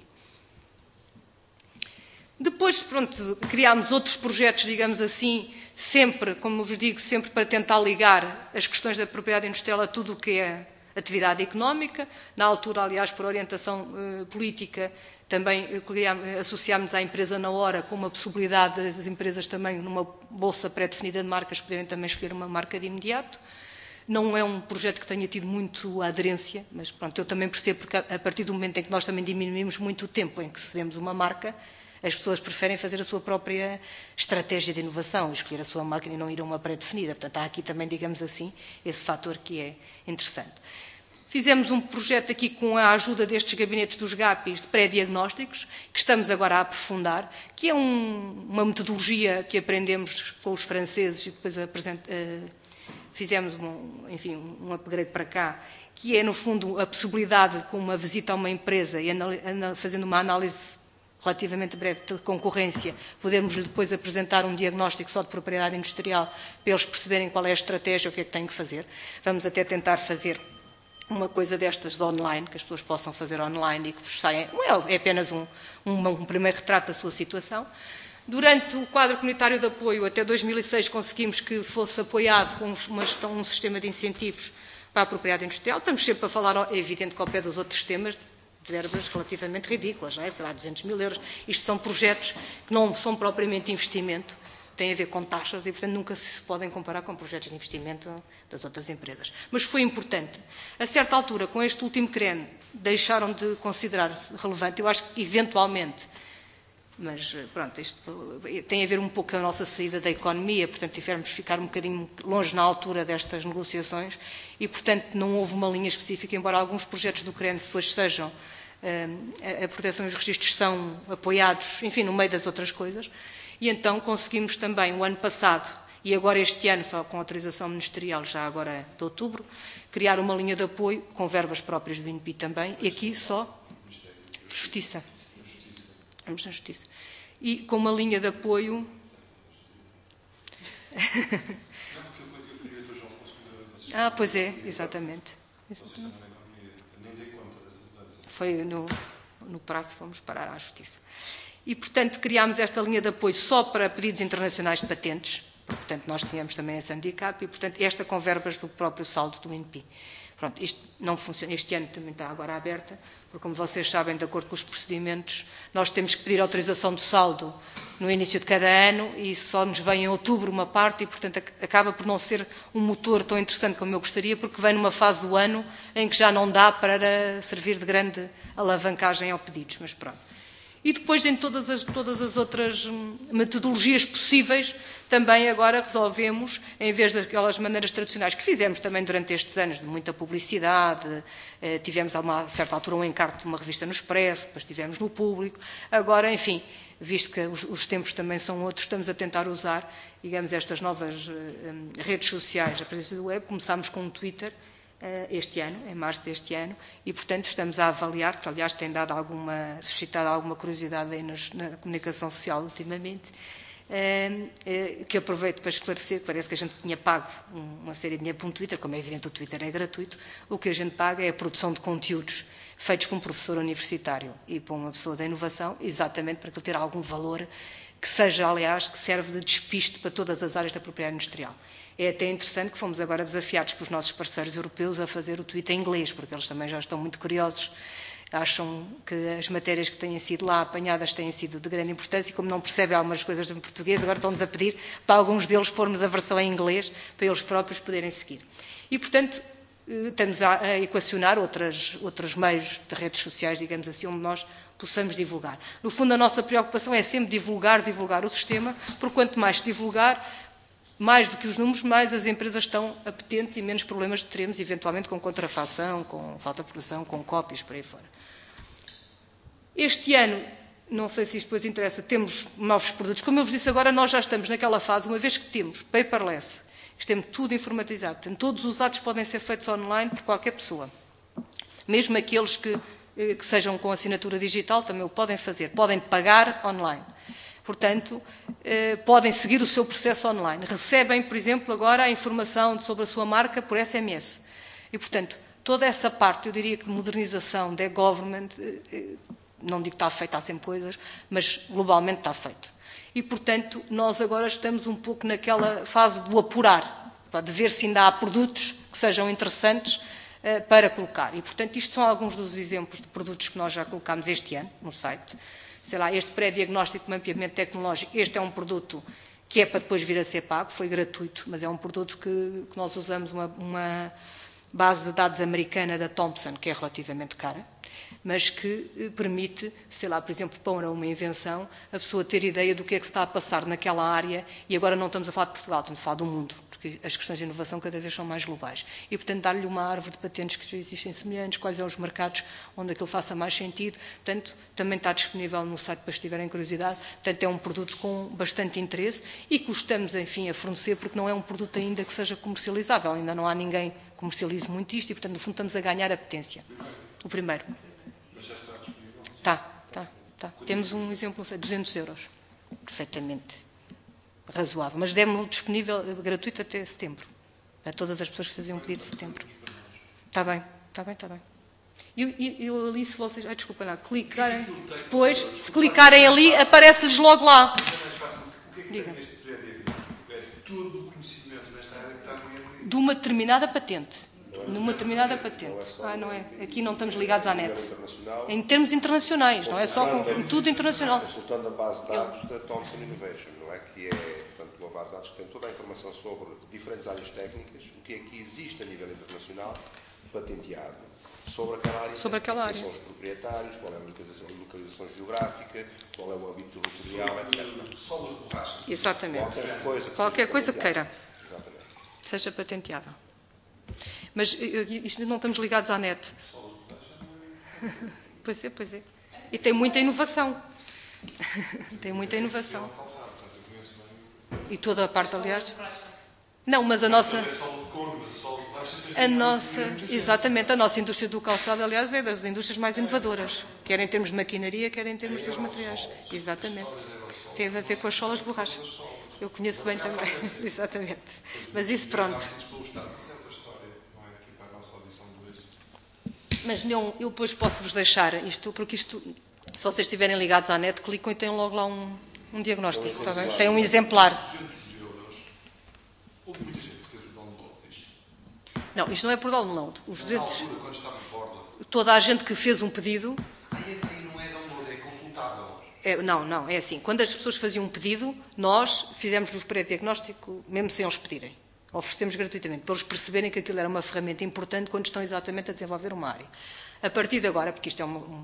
Depois, pronto, criámos outros projetos, digamos assim, sempre, como vos digo, sempre para tentar ligar as questões da propriedade industrial a tudo o que é atividade económica. Na altura, aliás, por orientação política, também associámos à empresa na hora com uma possibilidade das empresas também, numa bolsa pré-definida de marcas, poderem também escolher uma marca de imediato. Não é um projeto que tenha tido muito aderência, mas pronto, eu também percebo, porque a partir do momento em que nós também diminuímos muito o tempo em que cedemos uma marca, as pessoas preferem fazer a sua própria estratégia de inovação, escolher a sua máquina e não ir a uma pré-definida. Portanto, há aqui também, digamos assim, esse fator que é interessante. Fizemos um projeto aqui com a ajuda destes gabinetes dos GAPIs de pré-diagnósticos, que estamos agora a aprofundar, que é uma metodologia que aprendemos com os franceses e depois fizemos um upgrade para cá, que é, no fundo, a possibilidade, com uma visita a uma empresa e fazendo uma análise relativamente breve de concorrência, podermos depois apresentar um diagnóstico só de propriedade industrial para eles perceberem qual é a estratégia, o que é que têm que fazer. Vamos até tentar fazer uma coisa destas online, que as pessoas possam fazer online e que vos saia. É apenas um primeiro retrato da sua situação. Durante o quadro comunitário de apoio, até 2006, conseguimos que fosse apoiado com um sistema de incentivos para a propriedade industrial. Estamos sempre a falar, é evidente que ao pé dos outros sistemas, de verbas relativamente ridículas, não é? Será 200 mil euros. Isto são projetos que não são propriamente investimento, têm a ver com taxas e, portanto, nunca se podem comparar com projetos de investimento das outras empresas. Mas foi importante. A certa altura, com este último CREN, deixaram de considerar-se relevante. Eu acho que, eventualmente, mas, pronto, isto tem a ver um pouco com a nossa saída da economia, portanto, tivemos de ficar um bocadinho longe na altura destas negociações e, portanto, não houve uma linha específica, embora alguns projetos do CREN depois sejam a proteção e os registros são apoiados, enfim, no meio das outras coisas. E então conseguimos também, o ano passado, e agora este ano, só com autorização ministerial, já agora de outubro, criar uma linha de apoio, com verbas próprias do INPI também, e aqui só Justiça. Vamos na Justiça. E com uma linha de apoio... pois é, exatamente. Foi no prazo, fomos parar à Justiça. E, portanto, criámos esta linha de apoio só para pedidos internacionais de patentes. Portanto, nós tínhamos também esse handicap e, portanto, esta com verbas do próprio saldo do INPI. Pronto, isto não funciona. Este ano também está agora aberta, porque, como vocês sabem, de acordo com os procedimentos, nós temos que pedir autorização do saldo no início de cada ano e só nos vem em outubro uma parte e, portanto, acaba por não ser um motor tão interessante como eu gostaria, porque vem numa fase do ano em que já não dá para servir de grande alavancagem ao pedidos, mas pronto. E depois, em todas as outras metodologias possíveis, também agora resolvemos, em vez daquelas maneiras tradicionais que fizemos também durante estes anos, de muita publicidade, tivemos a uma certa altura um encarte de uma revista no Expresso, depois tivemos no Público, agora, enfim, visto que os tempos também são outros, estamos a tentar usar, digamos, estas novas redes sociais, a presença do web. Começámos com um Twitter, este ano, em março deste ano, e, portanto, estamos a avaliar, que aliás tem dado suscitado alguma curiosidade aí na comunicação social ultimamente, que aproveito para esclarecer, que parece que a gente tinha pago uma série de dinheiro para um Twitter, como é evidente o Twitter é gratuito, o que a gente paga é a produção de conteúdos feitos por um professor universitário e por uma pessoa da inovação, exatamente para que ele ter algum valor que seja, aliás, que serve de despiste para todas as áreas da propriedade industrial. É até interessante que fomos agora desafiados pelos nossos parceiros europeus a fazer o tweet em inglês, porque eles também já estão muito curiosos, acham que as matérias que têm sido lá apanhadas têm sido de grande importância e, como não percebem algumas coisas em português, agora estão-nos a pedir para alguns deles pormos a versão em inglês para eles próprios poderem seguir. E, portanto, estamos a equacionar outros meios de redes sociais, digamos assim, onde nós possamos divulgar. No fundo, a nossa preocupação é sempre divulgar o sistema, porque quanto mais se divulgar, mais do que os números, mais as empresas estão apetentes e menos problemas teremos, eventualmente, com contrafação, com falta de produção, com cópias, por aí fora. Este ano, não sei se isto depois interessa, temos novos produtos. Como eu vos disse agora, nós já estamos naquela fase, uma vez que temos paperless, temos tudo informatizado, todos os atos podem ser feitos online por qualquer pessoa. Mesmo aqueles que sejam com assinatura digital também o podem fazer, podem pagar online. Portanto, podem seguir o seu processo online. Recebem, por exemplo, agora a informação sobre a sua marca por SMS. E, portanto, toda essa parte, eu diria que de modernização, de e-government, não digo que está feita, há sempre coisas, mas globalmente está feito. E, portanto, nós agora estamos um pouco naquela fase do apurar, de ver se ainda há produtos que sejam interessantes para colocar. E, portanto, isto são alguns dos exemplos de produtos que nós já colocámos este ano no site. Sei lá, este pré-diagnóstico de mapeamento tecnológico, este é um produto que é para depois vir a ser pago, foi gratuito, mas é um produto que nós usamos uma base de dados americana da Thomson, que é relativamente cara, mas que permite, sei lá, por exemplo, para uma invenção, a pessoa ter ideia do que é que se está a passar naquela área, e agora não estamos a falar de Portugal, estamos a falar do mundo, porque as questões de inovação cada vez são mais globais. E, portanto, dar-lhe uma árvore de patentes que já existem semelhantes, quais são os mercados onde aquilo faça mais sentido. Portanto, também está disponível no site para se tiverem curiosidade. Portanto, é um produto com bastante interesse e que o estamos, enfim, a fornecer, porque não é um produto ainda que seja comercializável. Ainda não há ninguém que comercialize muito isto e, portanto, no fundo, estamos a ganhar a potência. O primeiro. Mas já está disponível? Está. Temos um exemplo, não sei, 200 euros. Perfeitamente razoável. Mas demos-lo disponível, gratuito até setembro. Para todas as pessoas que faziam um pedido de setembro. Está bem. E ali, se vocês... desculpa lá. Clicarem... Depois, se clicarem ali, aparece-lhes logo lá. Mas é mais fácil. O que é que tem neste pré-diagnóstico? É todo o conhecimento nesta área que está no IMI. De uma determinada patente. Numa determinada patente. Não é. Aqui não estamos ligados à net. Em termos internacionais, não é só com tudo internacional. Consultando a base de dados da Thomson Innovation, não é? Que é, portanto, uma base de dados que tem toda a informação sobre diferentes áreas técnicas, o que é que existe a nível internacional, patenteado, sobre aquela área. Quem são os proprietários, qual é a localização geográfica, qual é o âmbito territorial, etc. Só as borrachas. Exatamente. Qualquer coisa que queira. Exatamente. Seja patenteável. Mas isto não estamos ligados à net. Pois é. E tem muita inovação. E toda a parte, aliás... Não, mas a nossa... Exatamente, a nossa indústria do calçado, aliás, é das indústrias mais inovadoras. Quer em termos de maquinaria, quer em termos dos materiais. Exatamente. Teve a ver com as solas de borracha. Eu conheço bem também. Exatamente. Mas isso pronto. Mas não, eu depois posso-vos deixar isto, porque isto, se vocês estiverem ligados à net, clicam e têm logo lá um diagnóstico, está bem? Tem um exemplar. 200 euros. Houve muita gente que fez o download disto. Não, isto não é por download. Os Na altura, quando estava em borda. Toda a gente que fez um pedido... Aí não é download, é consultável. Não, é assim. Quando as pessoas faziam um pedido, nós fizemos-lhes pré-diagnóstico, mesmo sem eles pedirem. Oferecemos gratuitamente, para eles perceberem que aquilo era uma ferramenta importante quando estão exatamente a desenvolver uma área. A partir de agora, porque isto é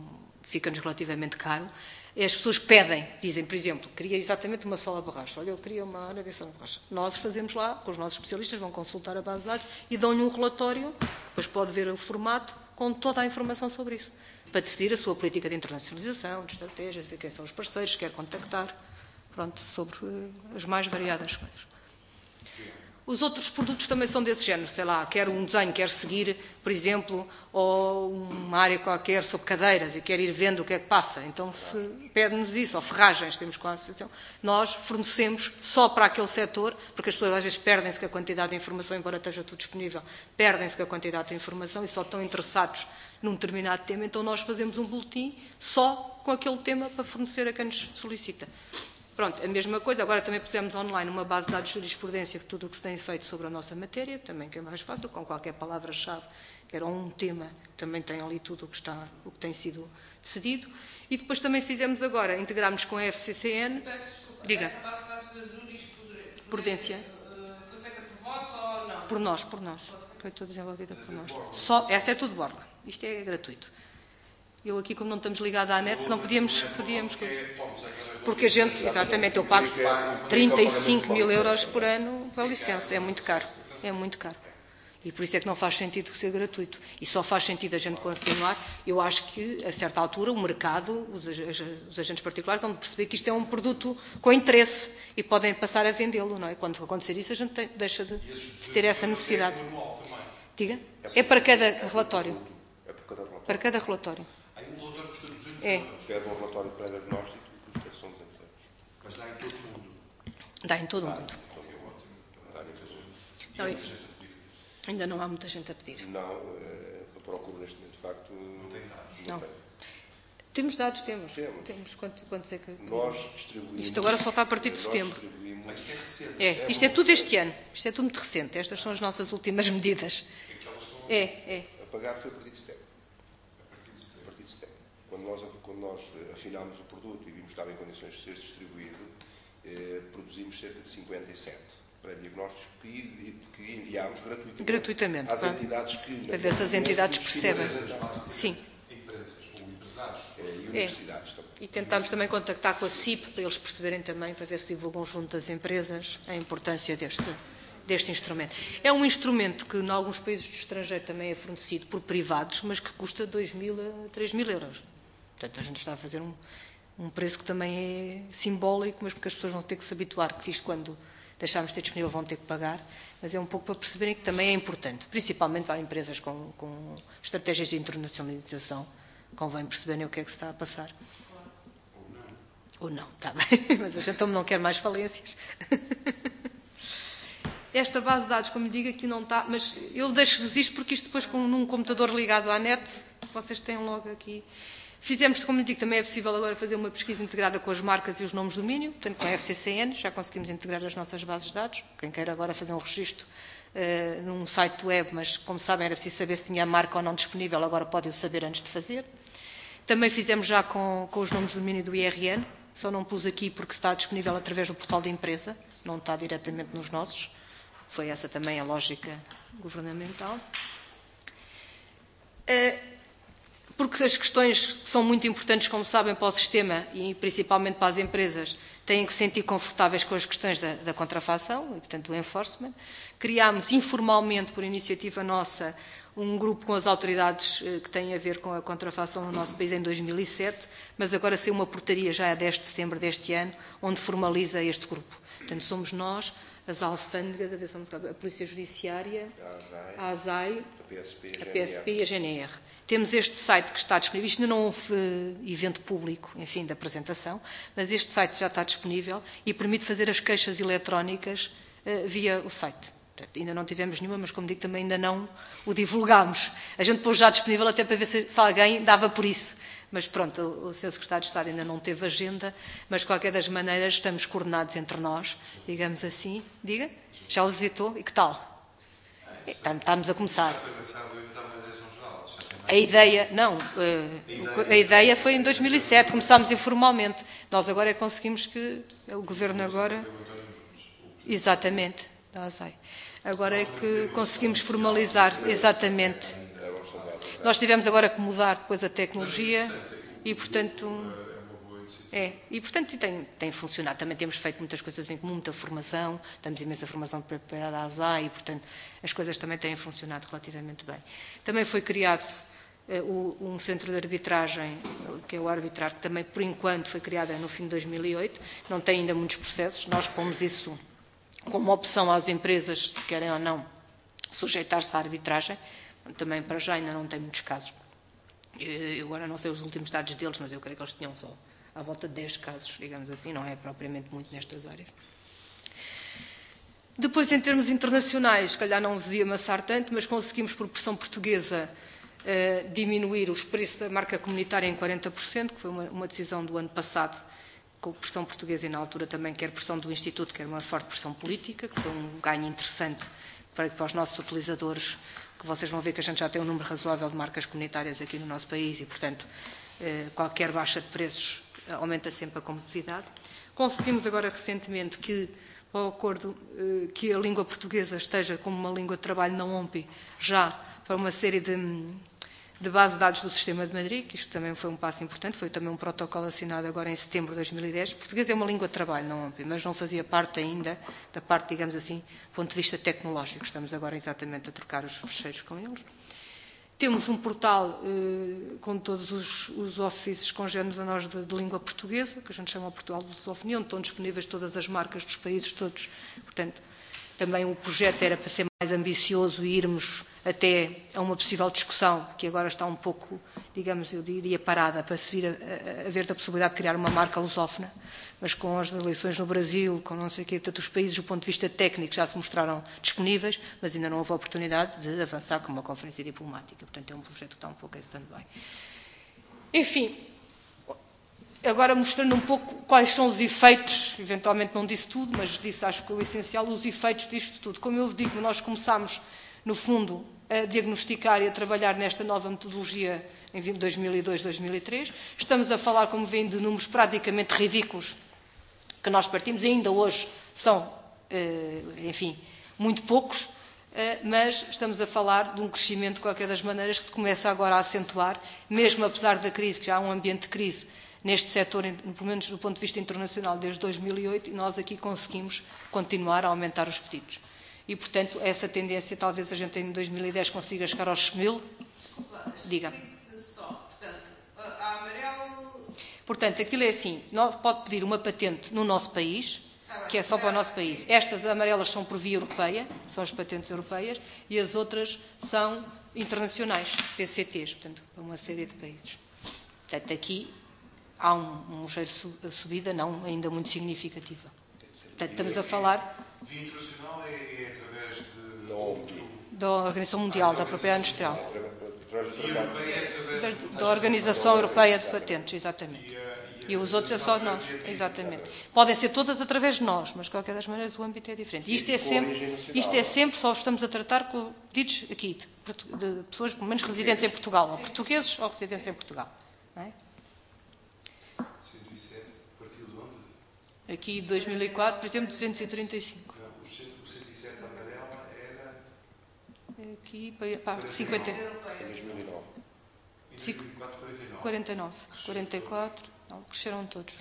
fica-nos relativamente caro. E as pessoas pedem, dizem, por exemplo, queria exatamente uma sola borracha. Olha, eu queria uma radiação de borracha. Nós fazemos lá, com os nossos especialistas, vão consultar a base de dados e dão-lhe um relatório, depois pode ver o formato, com toda a informação sobre isso, para decidir a sua política de internacionalização, de estratégias, de quem são os parceiros, quer contactar, pronto, sobre as mais variadas coisas. Os outros produtos também são desse género, sei lá, quer um desenho, quer seguir, por exemplo, ou uma área qualquer sobre cadeiras e quer ir vendo o que é que passa. Então, se pede-nos isso, ou ferragens, temos com a associação, nós fornecemos só para aquele setor, porque as pessoas às vezes perdem-se com a quantidade de informação, embora esteja tudo disponível, perdem-se com a quantidade de informação e só estão interessados num determinado tema, então nós fazemos um boletim só com aquele tema para fornecer a quem nos solicita. Pronto, a mesma coisa, agora também pusemos online uma base de dados de jurisprudência, que tudo o que se tem feito sobre a nossa matéria, também que é mais fácil, com qualquer palavra-chave, que era um tema, também tem ali tudo o que tem sido decidido. E depois também fizemos agora, integramos com a FCCN. Peço desculpa, Diga. essa base de dados da jurisprudência foi feita por vós ou não? Por nós. Foi toda desenvolvida por nós. Essa é tudo borla. Isto é gratuito. Eu aqui, como não estamos ligados à net, se não podíamos... Porque a gente, exatamente, eu pago 35 mil euros por ano pela licença. É muito caro. É muito caro. E por isso é que não faz sentido ser gratuito. E só faz sentido a gente continuar. Eu acho que, a certa altura, o mercado, os agentes particulares, vão perceber que isto é um produto com interesse e podem passar a vendê-lo, não é? Quando acontecer isso, a gente deixa de ter essa necessidade. Diga? É para cada relatório. Para cada relatório. É. Pede um relatório de pré-diagnóstico e custa são 200 euros. Mas dá em todo o mundo? Dá em todo o mundo. Dá muita gente. Ainda não há muita gente a pedir. Não, eu procuro neste momento, de facto... Não tem dados. Não. Temos dados, temos. Quantos é que... Nós distribuímos... Isto agora só está a partir de setembro. Mas isto é recente. É, isto é tudo este ano. Isto é tudo muito recente. Estas são as nossas últimas medidas. É. A pagar foi a partir de setembro. Quando nós afinámos o produto e vimos que estava em condições de ser distribuído, produzimos cerca de 57 pré-diagnósticos que enviámos gratuitamente às entidades que... Para ver se as entidades percebem. Sim. Empresas ou empresários. E universidades também. E tentámos também contactar com a CIP para eles perceberem também, para ver se divulgam junto das empresas a importância deste instrumento. É um instrumento que, em alguns países do estrangeiro, também é fornecido por privados, mas que custa 2.000 a 3.000 euros. Portanto, a gente está a fazer um preço que também é simbólico, mas porque as pessoas vão ter que se habituar, que isto, quando deixarmos de ter disponível, vão ter que pagar. Mas é um pouco para perceberem que também é importante, principalmente para empresas com estratégias de internacionalização, convém perceberem o que é que se está a passar. Ou não, está bem, mas a gente também não quer mais falências. Esta base de dados, como lhe digo, aqui não está, mas eu deixo-vos isto porque isto depois, num computador ligado à net, vocês têm logo aqui. Fizemos, como lhe digo, também é possível agora fazer uma pesquisa integrada com as marcas e os nomes de domínio, portanto com a FCCN, já conseguimos integrar as nossas bases de dados. Quem queira agora fazer um registro num site web, mas como sabem era preciso saber se tinha a marca ou não disponível, agora pode o saber antes de fazer. Também fizemos já com os nomes de domínio do IRN, só não pus aqui porque está disponível através do portal da empresa, não está diretamente nos nossos. Foi essa também a lógica governamental. Porque as questões que são muito importantes, como sabem, para o sistema e principalmente para as empresas, têm que se sentir confortáveis com as questões da contrafação e, portanto, do enforcement. Criámos informalmente, por iniciativa nossa, um grupo com as autoridades que têm a ver com a contrafação no nosso país em 2007, mas agora saiu uma portaria já a 10 de setembro deste ano, onde formaliza este grupo. Portanto, somos nós, as alfândegas, a Polícia Judiciária, a ASAI, a PSP e a GNR. Temos este site que está disponível. Isto ainda não houve evento público, enfim, da apresentação, mas este site já está disponível e permite fazer as queixas eletrónicas via o site. Portanto, ainda não tivemos nenhuma, mas, como digo, também ainda não o divulgámos. A gente pôs já disponível até para ver se alguém dava por isso. Mas pronto, o Sr. Secretário de Estado ainda não teve agenda, mas de qualquer das maneiras estamos coordenados entre nós, digamos assim. Diga? Já o visitou? E que tal? Estamos a começar. A ideia, não, a ideia foi em 2007, começámos informalmente. Nós agora é que conseguimos que o Governo agora... Exatamente, da ASAI. Agora é que conseguimos formalizar, exatamente. Nós tivemos agora que mudar depois a tecnologia. E, portanto, É uma boa iniciativa. e, portanto tem funcionado. Também temos feito muitas coisas em comum, muita formação, damos imensa formação para a ASA e, portanto, as coisas também têm funcionado relativamente bem. Também foi criado um centro de arbitragem, que é o Arbitrar, que também, por enquanto, foi criado no fim de 2008. Não tem ainda muitos processos. Nós pomos isso como opção às empresas, se querem ou não sujeitar-se à arbitragem. Também, para já, ainda não tem muitos casos. Eu agora não sei os últimos dados deles, mas eu creio que eles tinham só à volta de 10 casos, digamos assim, não é propriamente muito nestas áreas. Depois, em termos internacionais, se calhar não vos ia amassar tanto, mas conseguimos, por pressão portuguesa, diminuir os preços da marca comunitária em 40%, que foi uma decisão do ano passado, com pressão portuguesa e, na altura, também quer pressão do Instituto, quer uma forte pressão política, que foi um ganho interessante para os nossos utilizadores, que vocês vão ver que a gente já tem um número razoável de marcas comunitárias aqui no nosso país e, portanto, qualquer baixa de preços aumenta sempre a competitividade. Conseguimos agora recentemente que, ao acordo, que a língua portuguesa esteja como uma língua de trabalho na OMPI já para uma série de base de dados do Sistema de Madrid, que isto também foi um passo importante, foi também um protocolo assinado agora em setembro de 2010. Português é uma língua de trabalho na OMPI, mas não fazia parte ainda da parte, digamos assim, do ponto de vista tecnológico. Estamos agora exatamente a trocar os fecheiros com eles. Temos um portal com todos os ofícios congêneres a nós de língua portuguesa, que a gente chama o Portal de Lusofonia, onde estão disponíveis todas as marcas dos países todos. Portanto, também o projeto era para ser mais ambicioso e irmos até a uma possível discussão, que agora está um pouco, digamos, eu diria, parada, para se vir a ver da possibilidade de criar uma marca lusófona, mas com as eleições no Brasil, com não sei o quê, portanto, os países, do ponto de vista técnico, já se mostraram disponíveis, mas ainda não houve a oportunidade de avançar com uma conferência diplomática. Portanto, é um projeto que está um pouco em stand-by. Enfim, agora mostrando um pouco quais são os efeitos, eventualmente não disse tudo, mas disse, acho que o essencial, os efeitos disto tudo. Como eu digo, nós começámos, no fundo, a diagnosticar e a trabalhar nesta nova metodologia em 2002, 2003. Estamos a falar, como veem, de números praticamente ridículos que nós partimos, e ainda hoje são, enfim, muito poucos, mas estamos a falar de um crescimento, de qualquer das maneiras, que se começa agora a acentuar, mesmo apesar da crise, que já há um ambiente de crise neste setor, pelo menos do ponto de vista internacional, desde 2008, e nós aqui conseguimos continuar a aumentar os pedidos. E, portanto, essa tendência, talvez a gente em 2010 consiga chegar aos 1.000. Diga. Portanto, aquilo é assim, pode pedir uma patente no nosso país, que é só para o nosso país. Estas amarelas são por via europeia, são as patentes europeias, e as outras são internacionais, PCTs, portanto, para uma série de países. Portanto, aqui há um ligeiro subida, não ainda muito significativa. Portanto, estamos a falar... Via internacional é através Da Organização Mundial da Propriedade Industrial. europeia, Da Organização Europeia de Patentes, exatamente. E os outros é só nós, exatamente. Podem ser todas através de nós, mas de qualquer das maneiras o âmbito é diferente. E isto é sempre, só estamos a tratar com pedidos aqui, de pessoas, pelo menos, residentes em Portugal, ou portugueses ou residentes em Portugal. Não é? 107, partiu de onde? Aqui, 2004, por exemplo, 235. Não, o 107 amarela era... Aqui, para 50... Em 2009. Em 2004, 49. 49, 44, não, cresceram todos.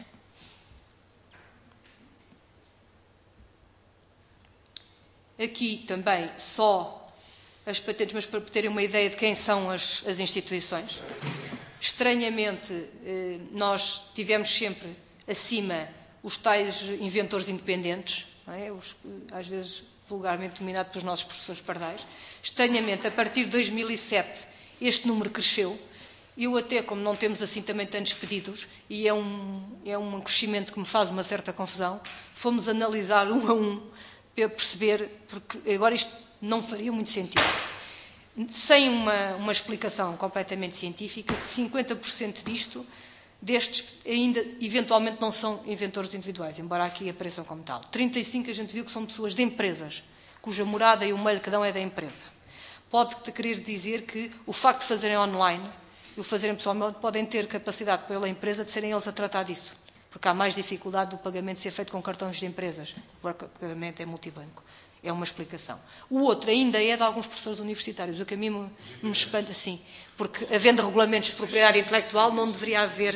Aqui também só as patentes, mas para terem uma ideia de quem são as instituições. Estranhamente, nós tivemos sempre acima os tais inventores independentes, não é? Às vezes vulgarmente dominados pelos nossos professores pardais. Estranhamente, a partir de 2007, este número cresceu. Eu até, como não temos assim também tantos pedidos, e é um crescimento que me faz uma certa confusão, fomos analisar um a um para perceber, porque agora isto não faria muito sentido. Sem uma explicação completamente científica, 50% destes ainda eventualmente não são inventores individuais, embora aqui apareçam como tal. 35% a gente viu que são pessoas de empresas, cuja morada e o meio que dão é da empresa. Pode querer dizer que o facto de fazerem online e o fazerem pessoalmente podem ter capacidade pela empresa de serem eles a tratar disso, porque há mais dificuldade do pagamento ser feito com cartões de empresas, o pagamento é multibanco. É uma explicação. O outro ainda é de alguns professores universitários, o que a mim me espanta, sim, porque havendo regulamentos de propriedade intelectual não deveria haver...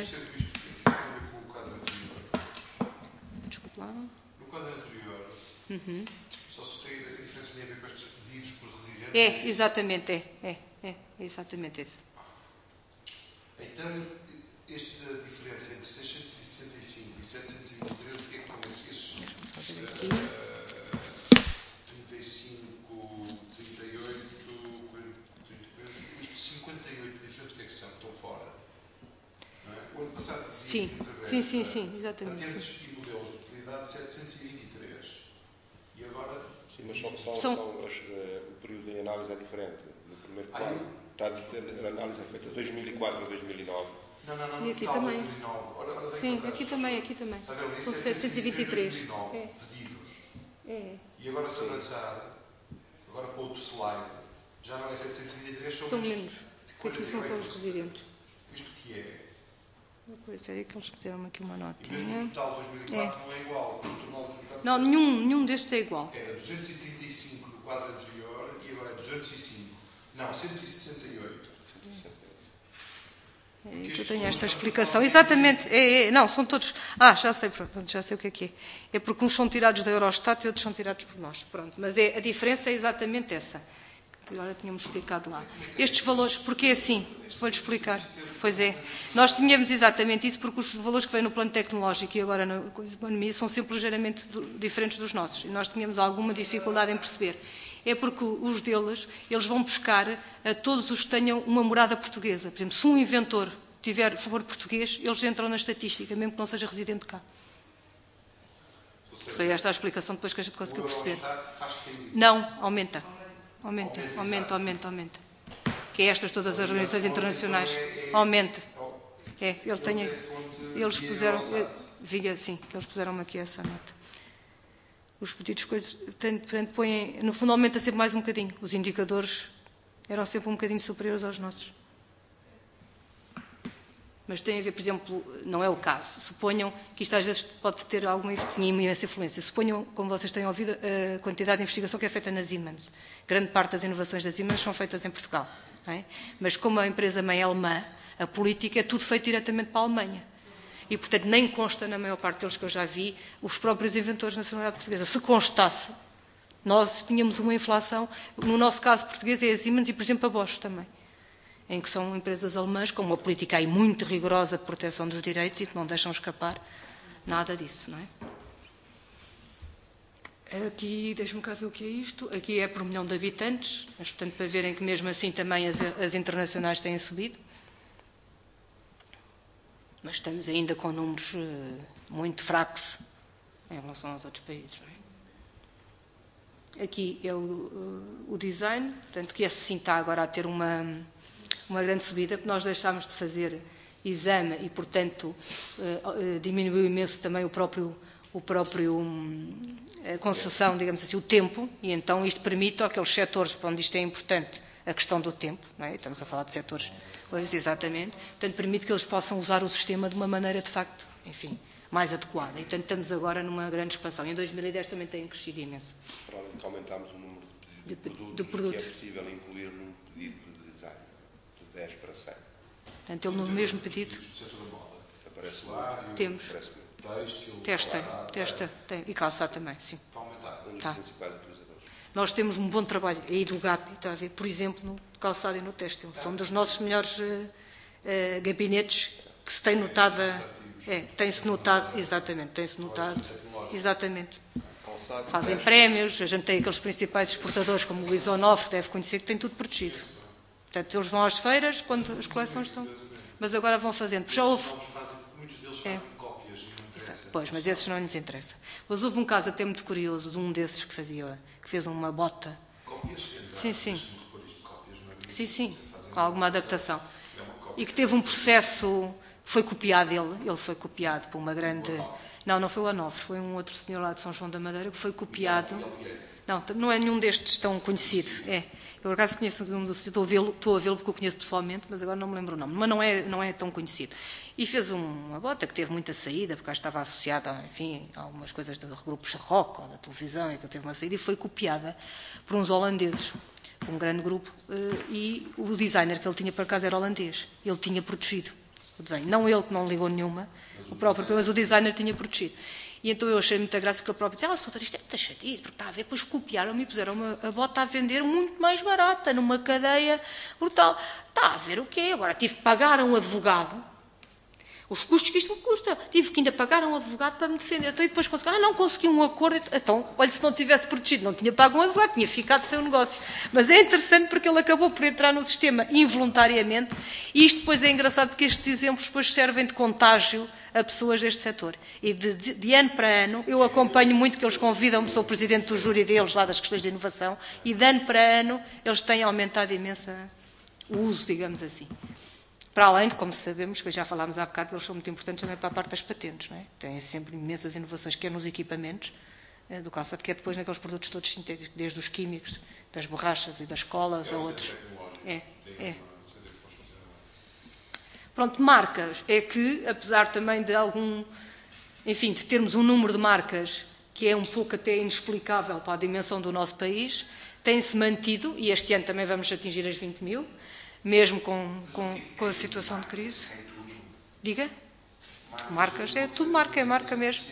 Desculpe lá. No quadro anterior, só se tem a diferença tem a ver com estes pedidos por residentes. É, exatamente, é exatamente isso. Então, esta diferença entre 665 e 723, o que é que estão esses 35, 38, 40, os de 58 diferentes, o que é que são? Estão fora. Não é? O ano passado dizia Sim, exatamente. Patentes e modelos de utilidade 723. E agora... Sim, mas só o período de análise é diferente. No primeiro quadro, está a dizer, a análise é feita de 2004 a 2009. Não. E aqui também. Sim, aqui também. São 723. Pedidos. E agora, se avançar, agora para outro slide, já não é 723, são menos. Porque aqui são só os residentes. Isto que é? Espera aí que eles puseram aqui uma E notinha. mesmo o total de 2004 não é igual. Não, nenhum destes é igual. Era 235 no quadro anterior e agora é 205. Não, 168. Eu tenho esta explicação. Exatamente. Não, são todos... já sei o que é. É porque uns são tirados da Eurostat e outros são tirados por nós. Pronto. Mas a diferença é exatamente essa. Que agora tínhamos explicado lá. Estes valores, porque é assim? Vou-lhe explicar. Pois é. Nós tínhamos exatamente isso porque os valores que vêm no plano tecnológico e agora na economia são sempre ligeiramente diferentes dos nossos. E nós tínhamos alguma dificuldade em perceber. É porque os deles, eles vão buscar a todos os que tenham uma morada portuguesa. Por exemplo, se um inventor for português, eles entram na estatística, mesmo que não seja residente cá. Foi esta a explicação depois que a gente conseguiu perceber. Não, aumenta. Que é estas todas as organizações internacionais. Aumenta. Eles puseram... Vi assim, que eles puseram aqui essa nota. Os pedidos de coisas, põem, no fundo aumenta sempre mais um bocadinho. Os indicadores eram sempre um bocadinho superiores aos nossos. Mas tem a ver, por exemplo, não é o caso. Suponham que isto às vezes pode ter tinha imensa influência. Suponham, como vocês têm ouvido, a quantidade de investigação que é feita na Siemens. Grande parte das inovações da Siemens são feitas em Portugal. Não é? Mas como a empresa-mãe é alemã, a política é tudo feito diretamente para a Alemanha. E, portanto, nem consta, na maior parte deles que eu já vi, os próprios inventores da nacionalidade portuguesa. Se constasse, nós tínhamos uma inflação, no nosso caso português é a Siemens e, por exemplo, a Bosch também, em que são empresas alemãs com uma política aí muito rigorosa de proteção dos direitos e que não deixam escapar nada disso, não é? Aqui, deixe-me cá ver o que é isto. Aqui é por 1 milhão de habitantes, mas, portanto, para verem que mesmo assim também as internacionais têm subido. Mas estamos ainda com números muito fracos em relação aos outros países. Não é? Aqui é o design, portanto, que esse sim está agora a ter uma grande subida, porque nós deixámos de fazer exame e, portanto, diminuiu imenso também a concessão, digamos assim, o tempo, e então isto permite àqueles setores para onde isto é importante, a questão do tempo, não é? Estamos a falar de setores, exatamente, portanto, permite que eles possam usar o sistema de uma maneira, de facto, enfim, mais adequada. E, portanto, estamos agora numa grande expansão. Em 2010 também tem crescido imenso. Para além de que aumentámos o número de produtos que é possível incluir num pedido de design, de 10 para 100. Portanto, ele no mesmo pedido... Aparece temos. Testa, e calçar também, sim. Para aumentar. Tá. Nós temos um bom trabalho aí do GAP, está a ver, por exemplo, no calçado e no têxtil. São dos nossos melhores gabinetes que se tem notado... tem-se notado, exatamente, exatamente. Fazem prémios, a gente tem aqueles principais exportadores como o Luís Onofre, que deve conhecer, que tem tudo protegido. Portanto, eles vão às feiras quando as coleções estão... Mas agora vão fazendo. Já houve... Muitos deles fazem cópias e não interessa. Pois, mas esses não nos interessa. Mas houve um caso até muito curioso de um desses que fez uma bota. Cópias? Sim, com alguma adaptação. E que teve um processo... Foi copiado ele foi copiado por uma grande Não, não foi o Onofre, foi um outro senhor lá de São João da Madeira que foi copiado. Não, não é nenhum destes tão conhecido. É. Eu, por acaso, conheço um dos... Estou a vê-lo porque o conheço pessoalmente, mas agora não me lembro o nome. Mas não é tão conhecido. E fez uma bota que teve muita saída, porque estava associada, enfim, a algumas coisas do grupo rock ou da televisão, e que teve uma saída, e foi copiada por uns holandeses, por um grande grupo, e o designer que ele tinha, por acaso, era holandês. Ele tinha protegido o desenho. Não ele, que não ligou nenhuma, mas o designer tinha protegido. E então eu achei muita graça, porque ele próprio disse, doutor, isto é muita chatice, porque está a ver, depois copiaram-me e puseram a bota a vender muito mais barata, numa cadeia brutal. Está a ver o quê? Agora tive que pagar a um advogado, os custos que isto me custa, tive que ainda pagar a um advogado para me defender. Então, e depois consegui um acordo, então, olha, se não tivesse protegido, não tinha pago um advogado, tinha ficado sem o negócio. Mas é interessante porque ele acabou por entrar no sistema involuntariamente, e isto depois é engraçado porque estes exemplos depois servem de contágio a pessoas deste setor. E de ano para ano, eu acompanho muito que eles convidam-me, sou presidente do júri deles, lá das questões de inovação, e de ano para ano eles têm aumentado imenso o uso, digamos assim. Para além de, como sabemos, que já falámos há bocado, que eles são muito importantes também para a parte das patentes, não é? Têm sempre imensas inovações, quer nos equipamentos do calçado, quer depois naqueles produtos todos sintéticos, desde os químicos, das borrachas e das colas a outros. Pronto, marcas. É que, apesar também de de termos um número de marcas que é um pouco até inexplicável para a dimensão do nosso país, tem-se mantido, e este ano também vamos atingir as 20 mil, mesmo com a situação de crise. Diga? Marcas, é tudo marca, é marca mesmo.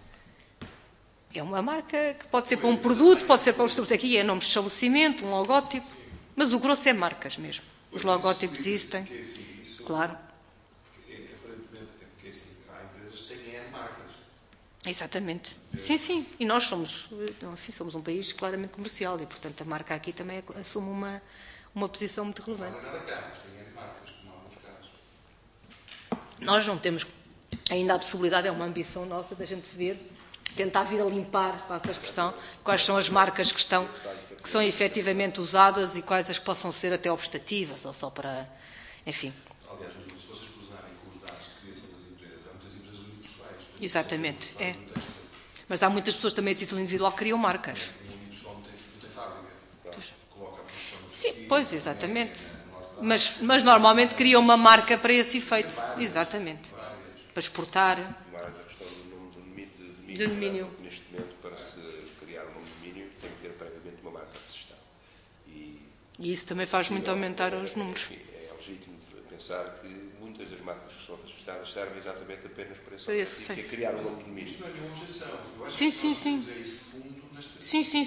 É uma marca que pode ser para um produto, pode ser para um estrutura. Aqui é nome de estabelecimento, um logótipo, mas o grosso é marcas mesmo. Os logótipos existem, claro. Porque assim, há empresas que têm marcas. Exatamente. Sim. E nós somos um país claramente comercial e, portanto, a marca aqui também assume uma posição muito relevante. Mas nada cá, mas têm marcas, como há alguns casos. Nós não temos ainda a possibilidade, é uma ambição nossa, da gente tentar vir a limpar, faço a expressão, quais são as marcas que são efetivamente usadas e quais as que possam ser até obstativas ou só para, enfim. Aliás, se vocês cruzarem com os dados de criação das empresas, há muitas empresas unipessoais. Exatamente, é. Mas há muitas pessoas também a título individual que criam marcas. O unipessoal não tem fábrica. Coloca a produção. Sim, pois, exatamente. Mas normalmente criam uma marca para esse efeito. Exatamente. Para exportar. Mais a questão do nome de domínio. Neste momento, para se criar um nome de domínio, tem que ter previamente uma marca registrada. E isso também faz muito aumentar os números. É legítimo pensar que muitas das marcas que são registradas servem exatamente apenas para esse objetivo, que é criar um nome de domínio. Isto não é nenhuma objeção. Eu acho Sim. que nós temos aí fundo nesta...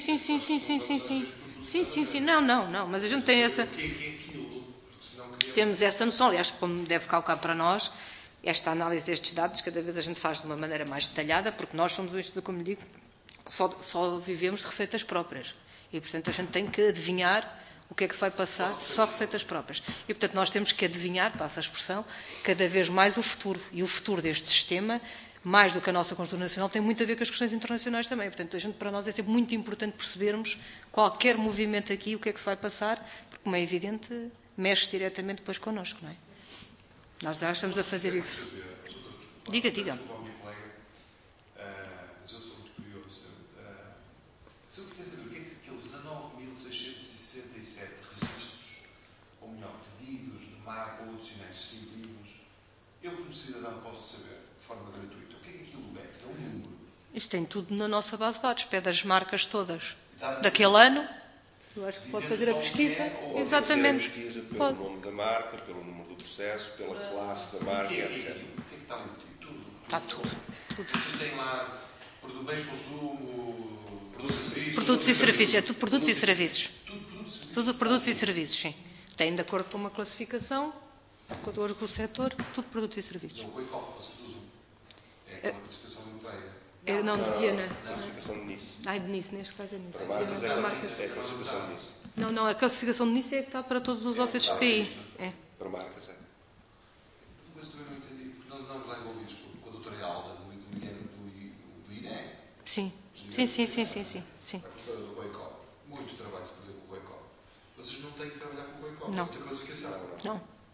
Sim. Não. Mas a gente tem essa... O que é aquilo? Porque senão Temos essa noção, aliás, como deve calcar para nós, esta análise destes dados, cada vez a gente faz de uma maneira mais detalhada, porque nós somos um instituto, como digo, que só vivemos de receitas próprias. E, portanto, a gente tem que adivinhar o que é que se vai passar, só receitas próprias. E, portanto, nós temos que adivinhar, passa a expressão, cada vez mais o futuro. E o futuro deste sistema, mais do que a nossa conjuntura nacional, tem muito a ver com as questões internacionais também. Portanto, para nós é sempre muito importante percebermos qualquer movimento aqui, o que é que se vai passar, porque, como é evidente, mexe diretamente depois connosco, não é? Nós já estamos a fazer isso. Diga. Desculpa, minha colega, mas eu sou muito curioso. Se eu quiser saber o que é que aqueles 19.667 registros, ou melhor, pedidos de marca ou adicionais distintivos, eu como cidadão posso saber, de forma gratuita, o que é que aquilo é? É um número. Isto tem tudo na nossa base de dados, pede as marcas todas. Daquele ano, eu acho que pode fazer a pesquisa. Exatamente. Fazer a pesquisa pelo nome da marca, pelo número do processo, pela classe da marca, etc. O que é que está ali metido? Tudo. Está tudo. Vocês têm lá bens de consumo, produtos e serviços? Produtos e serviços, é tudo produtos e serviços. Tudo produtos e serviços? Tudo produtos e serviços, sim. Tem de acordo com uma classificação, de acordo com o setor, tudo produtos e serviços. Não, qual vocês usam? É aquela classificação europeia. Não, de Viena. Classificação de Nice. De Nice, neste caso é Nice. Para marcas é a classificação de Nice. Não, a classificação de Nice é que está para todos os ofícios de PI. Para marcas é. Mas também não entendi, porque nós andamos lá envolvidos com a doutora Alda do INE. Sim. A história do COICOP. Muito trabalho se fazer com o COICOP. Vocês não têm que trabalhar com o COICOP. Não. Muita classificação. Não.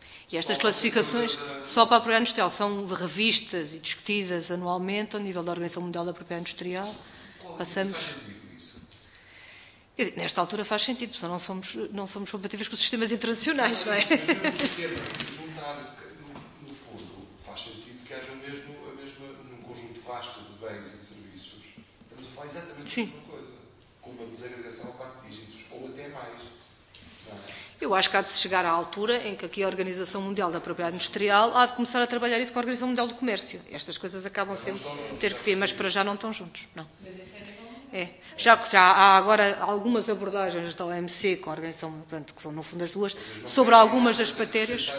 E estas classificações, só para a propriedade industrial, são revistas e discutidas anualmente ao nível da Organização Mundial da Propriedade Industrial. Passamos... Quer dizer, nesta altura faz sentido, porque não somos compatíveis com os sistemas internacionais, não é? Mas mesmo o sistema juntar, no fundo, faz sentido que haja num conjunto vasto de bens e de serviços. Estamos a falar exatamente da mesma coisa, com uma desagregação a 4 dígitos, ou até mais. Eu acho que há de se chegar à altura em que aqui a Organização Mundial da Propriedade Industrial há de começar a trabalhar isso com a Organização Mundial do Comércio. Estas coisas acabam sempre ter que vir, mas para já não estão juntos. Não. Já há agora algumas abordagens da OMC com a Organização, portanto, que são no fundo as duas, sobre algumas das matérias.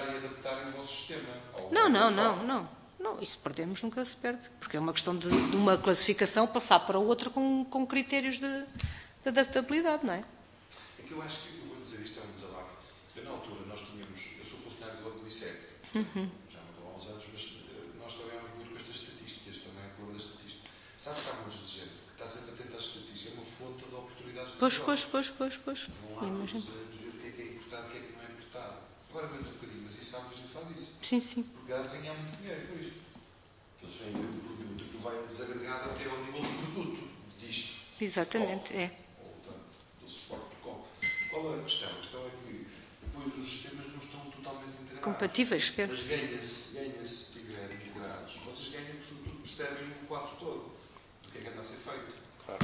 Não, isso perdemos nunca se perde, porque é uma questão de uma classificação passar para outra com critérios de adaptabilidade, não é? É que eu acho que, eu vou dizer isto, é um desabafo. Na altura nós eu sou funcionário do ICEC, já não estou há uns anos, mas nós trabalhamos muito com estas estatísticas também, o problema da estatística. Sabe que há muita gente que está sempre atenta às estatísticas, é uma fonte de oportunidades de negócio. Pois. Vão lá todos os anos ver o que é importante, o que é que não é importante. Agora menos um bocadinho, mas isso sabe que a gente faz isso. Sim. Porque há de ganhar muito dinheiro com isto. Eles vêm ver o produto que vai desagregado até ao nível do produto disto. Exatamente, Ou do suporte do copo. Qual é a questão? A questão é que depois os sistemas não estão totalmente integrados. compatíveis. Mas ganha-se se estiverem integrados. Vocês ganham, sobretudo, percebem o quadro todo do que é que anda a ser feito. Claro.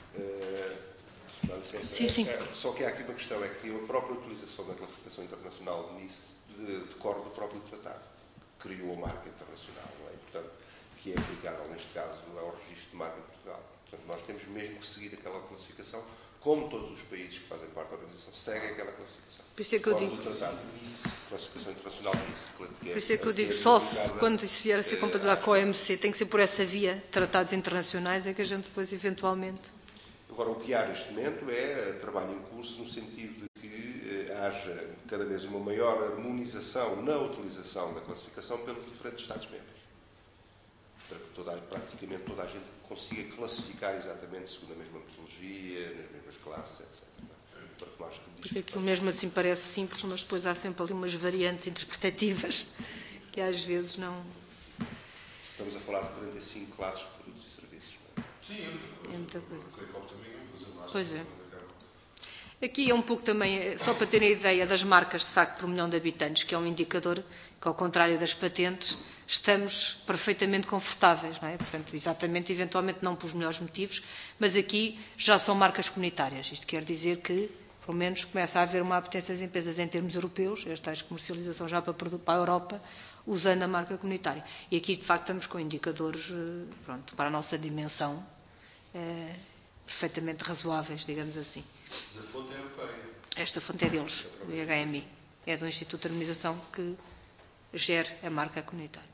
Sim. Só que há aqui uma questão, é que a própria utilização da classificação internacional nisso decorre do próprio tratado, que criou a marca internacional, não é? E, portanto, que é aplicável, neste caso, ao registro de marca de Portugal. Portanto, nós temos mesmo que seguir aquela classificação, como todos os países que fazem parte da organização seguem aquela classificação. Por isso é que eu digo. Classificação internacional disso. Por isso é que eu digo, só quando isso vier a ser compatível com a OMC, tem que ser por essa via, tratados internacionais, é que a gente depois, eventualmente... Agora, o que há neste momento é trabalho em curso no sentido de que haja cada vez uma maior harmonização na utilização da classificação pelos diferentes Estados-membros. Para que praticamente toda a gente consiga classificar exatamente segundo a mesma metodologia, nas mesmas classes, etc. Porque aquilo mesmo assim parece simples, mas depois há sempre ali umas variantes interpretativas que às vezes não... Estamos a falar de 45 classes de produtos e serviços, não é? Sim, é muita coisa. Pois é. Aqui é um pouco também, só para terem a ideia das marcas, de facto, por milhão de habitantes, que é um indicador que, ao contrário das patentes, estamos perfeitamente confortáveis, não é? Portanto, exatamente, eventualmente não pelos melhores motivos, mas aqui já são marcas comunitárias. Isto quer dizer que, pelo menos, começa a haver uma apetência das empresas em termos europeus, esta comercialização já para a Europa, usando a marca comunitária. E aqui, de facto, estamos com indicadores, para a nossa dimensão, perfeitamente razoáveis, digamos assim. Mas a fonte é europeia. Esta fonte é deles, do IHMI. É do Instituto de Harmonização que gera a marca comunitária.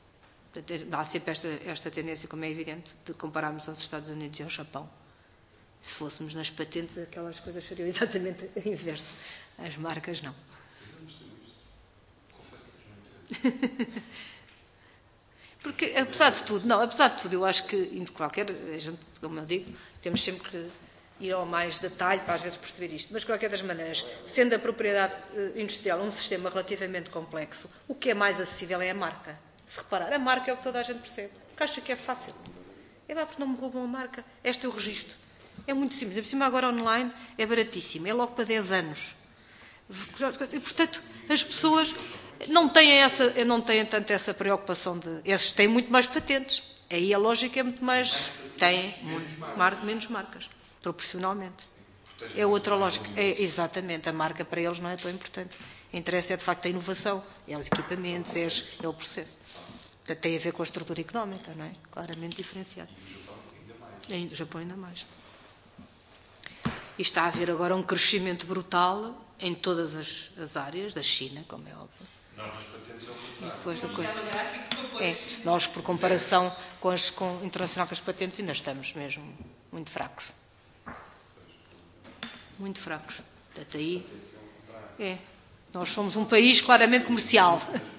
Há sempre esta tendência, como é evidente, de compararmos aos Estados Unidos e ao Japão. Se fôssemos nas patentes, aquelas coisas seriam exatamente o inverso. As marcas, não. Confesso que não entendo. Porque, apesar de tudo, eu acho que, a gente, como eu digo, temos sempre que ir ao mais detalhe para às vezes perceber isto. Mas, de qualquer das maneiras, sendo a propriedade industrial um sistema relativamente complexo, o que é mais acessível é a marca. Se reparar, a marca é o que toda a gente percebe. Porque acha que é fácil. Porque não me roubam a marca. Este é o registro. É muito simples. Por cima, agora online é baratíssimo. É logo para 10 anos. E, portanto, as pessoas não têm tanto essa preocupação de... Esses têm muito mais patentes. Aí a lógica é muito mais... Têm menos marcas. Proporcionalmente. É outra lógica. Exatamente. A marca para eles não é tão importante. O interesse é, de facto, a inovação. É os equipamentos, é o processo. Portanto, tem a ver com a estrutura económica, não é? Claramente diferenciado. E o Japão ainda mais. E está a haver agora um crescimento brutal em todas as áreas, da China, como é óbvio. Nós nas patentes é o contrário. E depois da coisa. Nós, por comparação com internacional com as patentes, ainda estamos mesmo muito fracos. Muito fracos. Portanto, aí... Nós somos um país claramente comercial.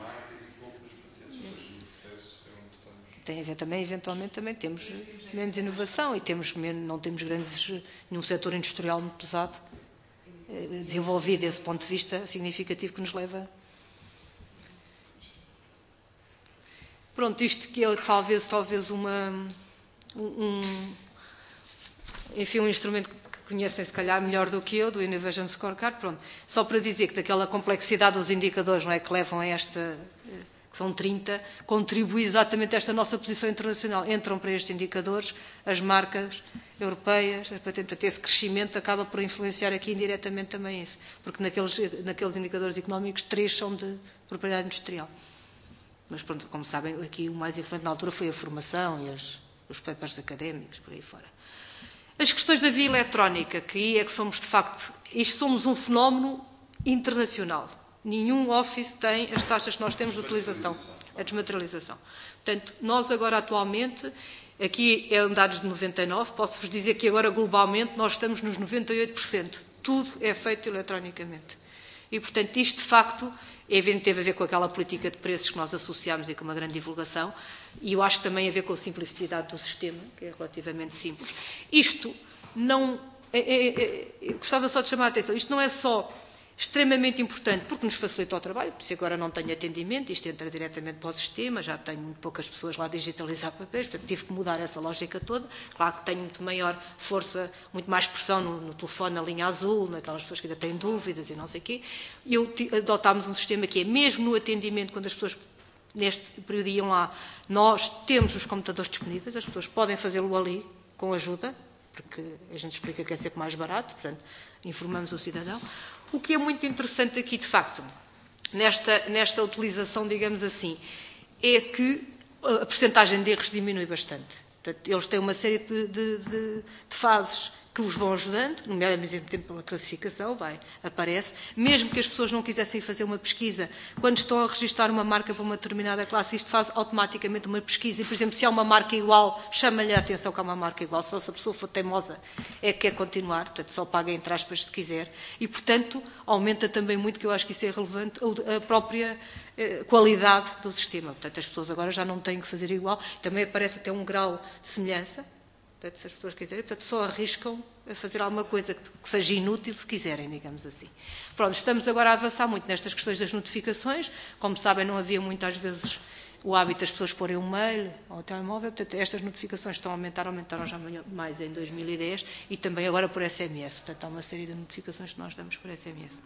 Tem a ver também, eventualmente, também temos menos inovação e não temos nenhum setor industrial muito pesado desenvolvido desse ponto de vista significativo que nos leva Pronto, isto que é talvez enfim, um instrumento que conhecem se calhar melhor do que eu, do Innovation Scorecard, pronto. Só para dizer que daquela complexidade dos indicadores, não é, que levam a esta, que são 30, contribui exatamente a esta nossa posição internacional. Entram para estes indicadores as marcas europeias, portanto, esse crescimento acaba por influenciar aqui indiretamente também isso, porque naqueles indicadores económicos 3 são de propriedade industrial. Mas pronto, como sabem, aqui o mais influente na altura foi a formação e os papers académicos, por aí fora. As questões da via eletrónica, que aí é que somos, de facto, isto somos um fenómeno internacional. Nenhum office tem as taxas que nós temos de utilização, a desmaterialização. Portanto, nós agora atualmente, aqui é dados de 99, posso-vos dizer que agora globalmente nós estamos nos 98%. Tudo é feito eletronicamente. E, portanto, isto de facto, é evidente, teve a ver com aquela política de preços que nós associámos e com uma grande divulgação, e eu acho que também a ver com a simplicidade do sistema, que é relativamente simples. Isto não... eu gostava só de chamar a atenção, isto não é só extremamente importante porque nos facilita o trabalho, por isso agora não tenho atendimento, isto entra diretamente para o sistema, já tenho muito poucas pessoas lá a digitalizar papéis, portanto tive que mudar essa lógica toda. Claro que tenho muito maior força, muito mais pressão no telefone, na linha azul, naquelas pessoas que ainda têm dúvidas e não sei o quê. Adotámos um sistema que é mesmo no atendimento, quando as pessoas neste período iam lá, nós temos os computadores disponíveis, as pessoas podem fazê-lo ali com ajuda, porque a gente explica que é sempre mais barato, portanto informamos o cidadão. O que é muito interessante aqui, de facto, nesta utilização, digamos assim, é que a percentagem de erros diminui bastante. Portanto, eles têm uma série de fases que vos vão ajudando, nomeadamente pela classificação, aparece. Mesmo que as pessoas não quisessem fazer uma pesquisa, quando estão a registrar uma marca para uma determinada classe, isto faz automaticamente uma pesquisa. E, por exemplo, se há uma marca igual, chama-lhe a atenção que há uma marca igual. Só se a pessoa for teimosa é que quer continuar, portanto, só paga entre aspas se quiser. E, portanto, aumenta também muito, que eu acho que isso é relevante, a própria qualidade do sistema. Portanto, as pessoas agora já não têm que fazer igual. Também aparece até um grau de semelhança. Portanto, se as pessoas quiserem, portanto, só arriscam a fazer alguma coisa que seja inútil, se quiserem, digamos assim. Pronto, estamos agora a avançar muito nestas questões das notificações. Como sabem, não havia muitas vezes o hábito das pessoas porem um mail ao telemóvel. Portanto, estas notificações estão a aumentar, aumentaram já mais em 2010 e também agora por SMS. Portanto, há uma série de notificações que nós damos por SMS.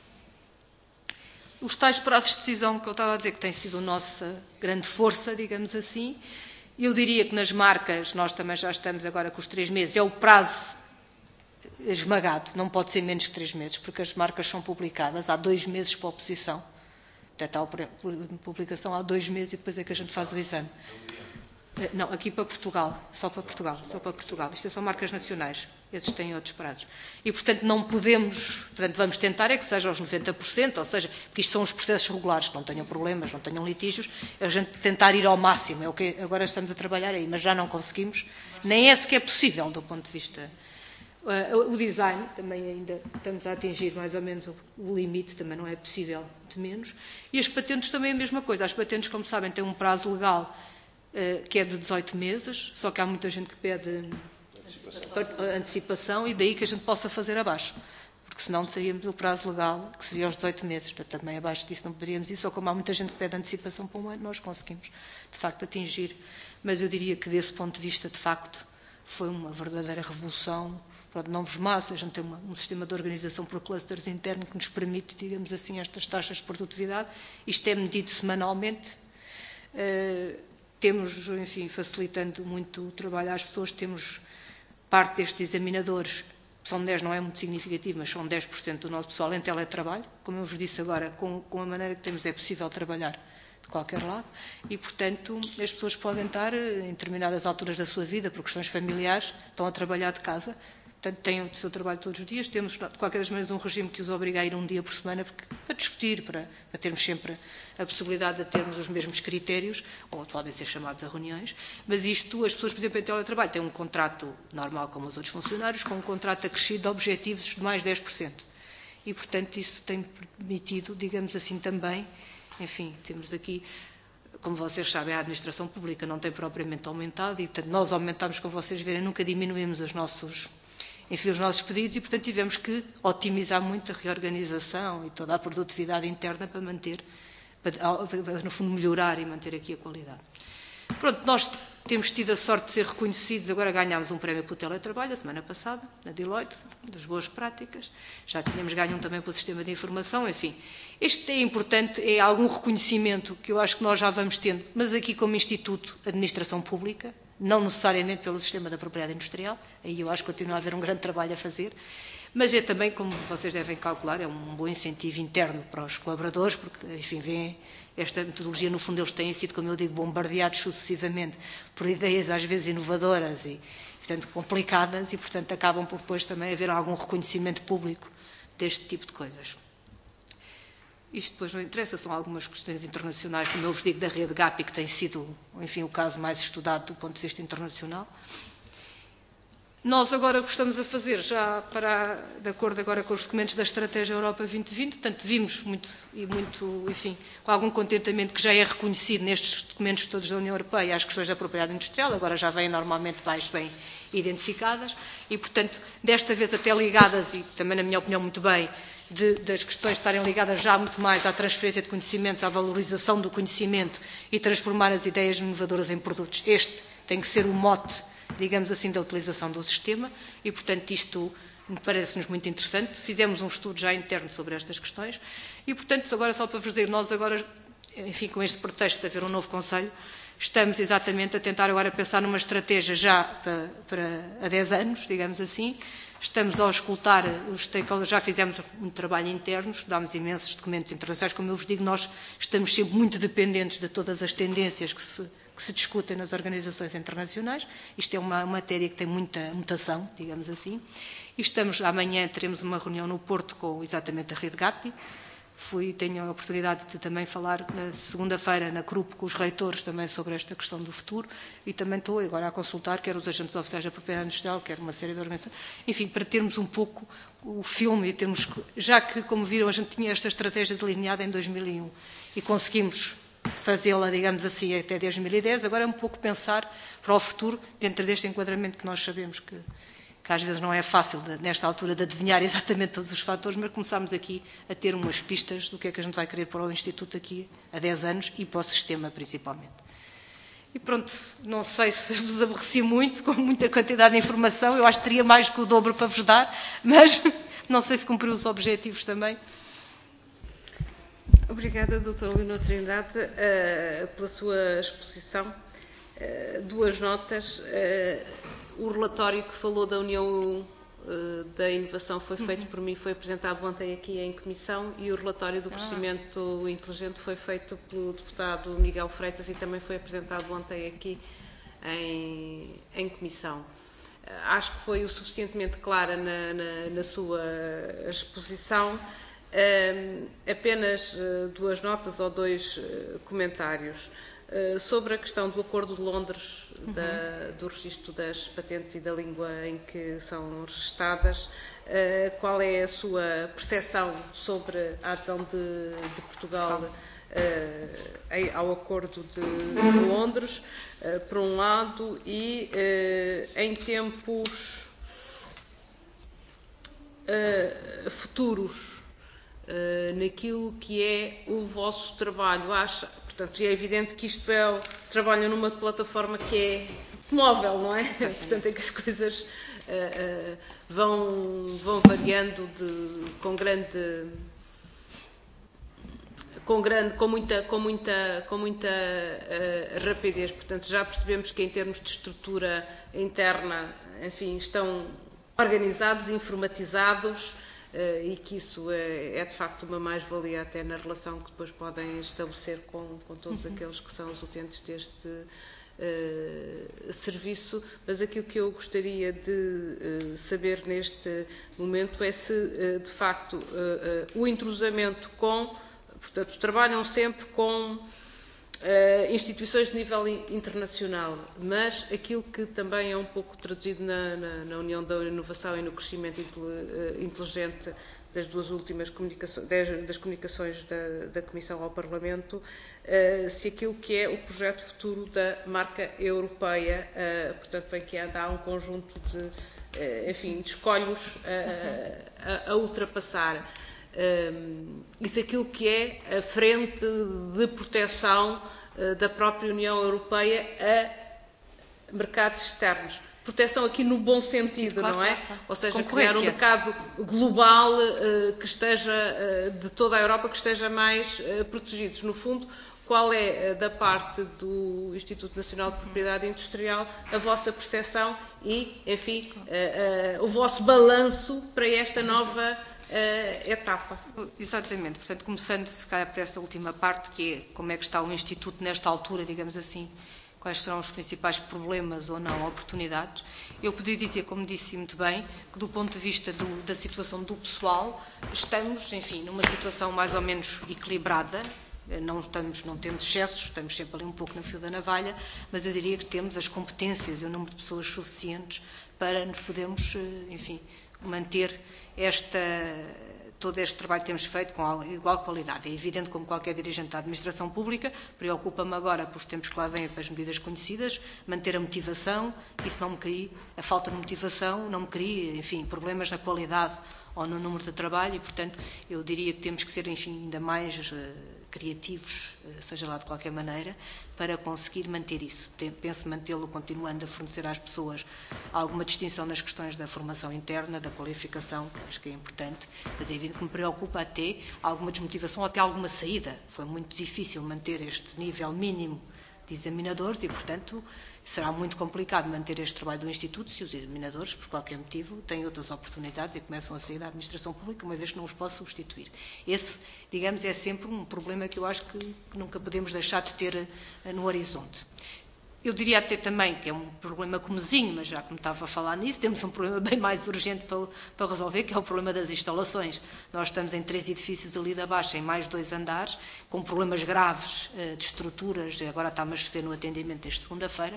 Os tais prazos de decisão que eu estava a dizer que tem sido a nossa grande força, digamos assim. Eu diria que nas marcas, nós também já estamos agora com os 3 meses, é o prazo esmagado, não pode ser menos que 3 meses, porque as marcas são publicadas, há 2 meses para a oposição. Portanto, há publicação há 2 meses e depois é que a gente faz o exame. Não, aqui para Portugal, só para Portugal. Isto são marcas nacionais, esses têm outros prazos. E, portanto, não podemos, portanto, vamos tentar é que seja aos 90%, ou seja, porque isto são os processos regulares, que não tenham problemas, não tenham litígios, a gente tentar ir ao máximo, é o que agora estamos a trabalhar aí, mas já não conseguimos, nem é sequer possível do ponto de vista. O design, também ainda estamos a atingir mais ou menos o limite, também não é possível de menos. E as patentes também é a mesma coisa, as patentes, como sabem, têm um prazo legal que é de 18 meses, só que há muita gente que pede antecipação e daí que a gente possa fazer abaixo, porque senão teríamos o prazo legal, que seria aos 18 meses, portanto também abaixo disso não poderíamos ir, só como há muita gente que pede antecipação para um ano, nós conseguimos de facto atingir, mas eu diria que desse ponto de vista, de facto, foi uma verdadeira revolução, para não vos massa, a gente tem um sistema de organização por clusters interno que nos permite, digamos assim, estas taxas de produtividade, isto é medido semanalmente, temos, enfim, facilitando muito o trabalho às pessoas, temos parte destes examinadores, são 10, não é muito significativo, mas são 10% do nosso pessoal em teletrabalho. Como eu vos disse agora, com a maneira que temos é possível trabalhar de qualquer lado e, portanto, as pessoas podem estar em determinadas alturas da sua vida, por questões familiares, estão a trabalhar de casa. Portanto, têm o seu trabalho todos os dias. Temos, de qualquer das maneiras, um regime que os obriga a ir um dia por semana para discutir, para termos sempre a possibilidade de termos os mesmos critérios, ou podem ser chamados a reuniões. Mas isto, as pessoas, por exemplo, em teletrabalho, têm um contrato normal como os outros funcionários, com um contrato acrescido de objetivos de mais 10%. E, portanto, isso tem permitido, digamos assim, também, enfim, temos aqui... Como vocês sabem, a administração pública não tem propriamente aumentado e, portanto, nós aumentamos, como vocês verem, nunca diminuímos os nossos pedidos e, portanto, tivemos que otimizar muito a reorganização e toda a produtividade interna para manter, para, no fundo, melhorar e manter aqui a qualidade. Pronto, nós temos tido a sorte de ser reconhecidos, agora ganhámos um prémio pelo teletrabalho, a semana passada, na Deloitte, das boas práticas, já tínhamos ganho um também pelo sistema de informação, enfim. Este é importante, é algum reconhecimento que eu acho que nós já vamos tendo, mas aqui como Instituto de Administração Pública, não necessariamente pelo sistema da propriedade industrial, aí eu acho que continua a haver um grande trabalho a fazer, mas é também, como vocês devem calcular, é um bom incentivo interno para os colaboradores, porque, enfim, vêem esta metodologia, no fundo, eles têm sido, como eu digo, bombardeados sucessivamente por ideias às vezes inovadoras e, portanto, complicadas e, portanto, acabam por depois também haver algum reconhecimento público deste tipo de coisas. Isto depois não interessa, são algumas questões internacionais, como eu vos digo, da rede GAPI, que tem sido, enfim, o caso mais estudado do ponto de vista internacional. Nós agora o que estamos a fazer, já de acordo agora com os documentos da Estratégia Europa 2020, portanto, vimos muito, enfim, com algum contentamento que já é reconhecido nestes documentos todos da União Europeia as questões da propriedade industrial, agora já vêm normalmente mais bem identificadas e, portanto, desta vez até ligadas, e também na minha opinião muito bem, das questões estarem ligadas já muito mais à transferência de conhecimentos, à valorização do conhecimento e transformar as ideias inovadoras em produtos. Este tem que ser o mote, digamos assim, da utilização do sistema e, portanto, isto parece-nos muito interessante. Fizemos um estudo já interno sobre estas questões e, portanto, agora só para vos dizer, nós agora, enfim, com este pretexto de haver um novo Conselho, estamos exatamente a tentar agora pensar numa estratégia já para há 10 anos, digamos assim. Estamos a auscultar os stakeholders, já fizemos um trabalho interno, estudámos imensos documentos internacionais, como eu vos digo, nós estamos sempre muito dependentes de todas as tendências que se discutem nas organizações internacionais. Isto é uma matéria que tem muita mutação, digamos assim. E amanhã teremos uma reunião no Porto com exatamente a rede GAPI. Tenho a oportunidade de também falar na segunda-feira na CRUP com os reitores também sobre esta questão do futuro e também estou agora a consultar quer os agentes oficiais da propriedade industrial, quer uma série de organizações, enfim, para termos um pouco o filme e termos, já que, como viram, a gente tinha esta estratégia delineada em 2001 e conseguimos fazê-la, digamos assim, até 2010, agora é um pouco pensar para o futuro dentro deste enquadramento que nós sabemos que às vezes não é fácil, nesta altura, de adivinhar exatamente todos os fatores, mas começámos aqui a ter umas pistas do que é que a gente vai querer para o Instituto aqui a 10 anos e para o sistema, principalmente. E pronto, não sei se vos aborreci muito, com muita quantidade de informação, eu acho que teria mais que o dobro para vos dar, mas não sei se cumpriu os objetivos também. Obrigada, Dra. Leonor Trindade, pela sua exposição. Duas notas. O relatório que falou da União da Inovação foi feito por mim, foi apresentado ontem aqui em comissão, e o relatório do crescimento inteligente foi feito pelo deputado Miguel Freitas e também foi apresentado ontem aqui em comissão. Acho que foi o suficientemente clara na sua exposição. Apenas duas notas ou dois comentários. Sobre a questão do Acordo de Londres, do registro das patentes e da língua em que são registadas, qual é a sua percepção sobre a adesão de Portugal ao Acordo de Londres, por um lado, e em tempos futuros, naquilo que é o vosso trabalho? Portanto, é evidente que isto trabalha numa plataforma que é móvel, não é? Portanto, é que as coisas vão variando com muita rapidez. Portanto, já percebemos que em termos de estrutura interna, enfim, estão organizados, informatizados, e que isso é de facto uma mais-valia até na relação que depois podem estabelecer com todos aqueles que são os utentes deste serviço. Mas aquilo que eu gostaria de saber neste momento é se de facto o entrosamento portanto, trabalham sempre com instituições de nível internacional, mas aquilo que também é um pouco traduzido na União da Inovação e no crescimento inteligente das duas últimas das comunicações da Comissão ao Parlamento, se aquilo que é o projeto futuro da marca europeia, portanto, bem que há um conjunto de escolhos a ultrapassar. Isso é aquilo que é a frente de proteção da própria União Europeia a mercados externos. Proteção aqui no bom sentido, claro, não é? Claro. Ou seja, criar um mercado global que esteja, de toda a Europa, que esteja mais protegido. No fundo, qual é, da parte do Instituto Nacional de Propriedade Industrial, a vossa percepção e, enfim, o vosso balanço para esta nova etapa? Exatamente. Portanto, começando, se calhar, por esta última parte, que é como é que está o Instituto nesta altura, digamos assim, quais serão os principais problemas ou não, oportunidades. Eu poderia dizer, como disse muito bem, que do ponto de vista da situação do pessoal, estamos, enfim, numa situação mais ou menos equilibrada. Não temos excessos, estamos sempre ali um pouco no fio da navalha, mas eu diria que temos as competências e o número de pessoas suficientes para nos podermos, enfim, manter todo este trabalho que temos feito com igual qualidade. É evidente, como qualquer dirigente da administração pública, preocupa-me agora, pelos tempos que lá vêm, para as medidas conhecidas, manter a motivação, isso não me crie, a falta de motivação não me crie, enfim, problemas na qualidade ou no número de trabalho e, portanto, eu diria que temos que ser, enfim, ainda mais criativos, seja lá de qualquer maneira, para conseguir manter isso. Penso mantê-lo continuando a fornecer às pessoas alguma distinção nas questões da formação interna, da qualificação, que acho que é importante, mas é evidente que me preocupa até alguma desmotivação ou até alguma saída. Foi muito difícil manter este nível mínimo de examinadores e, portanto, será muito complicado manter este trabalho do Instituto se os examinadores, por qualquer motivo, têm outras oportunidades e começam a sair da administração pública, uma vez que não os posso substituir. Esse, digamos, é sempre um problema que eu acho que nunca podemos deixar de ter no horizonte. Eu diria até também que é um problema comezinho, mas já que me estava a falar nisso, temos um problema bem mais urgente para resolver, que é o problema das instalações. Nós estamos em 3 edifícios ali da Baixa, em mais 2 andares, com problemas graves de estruturas, agora está-me a chover no atendimento desde segunda-feira.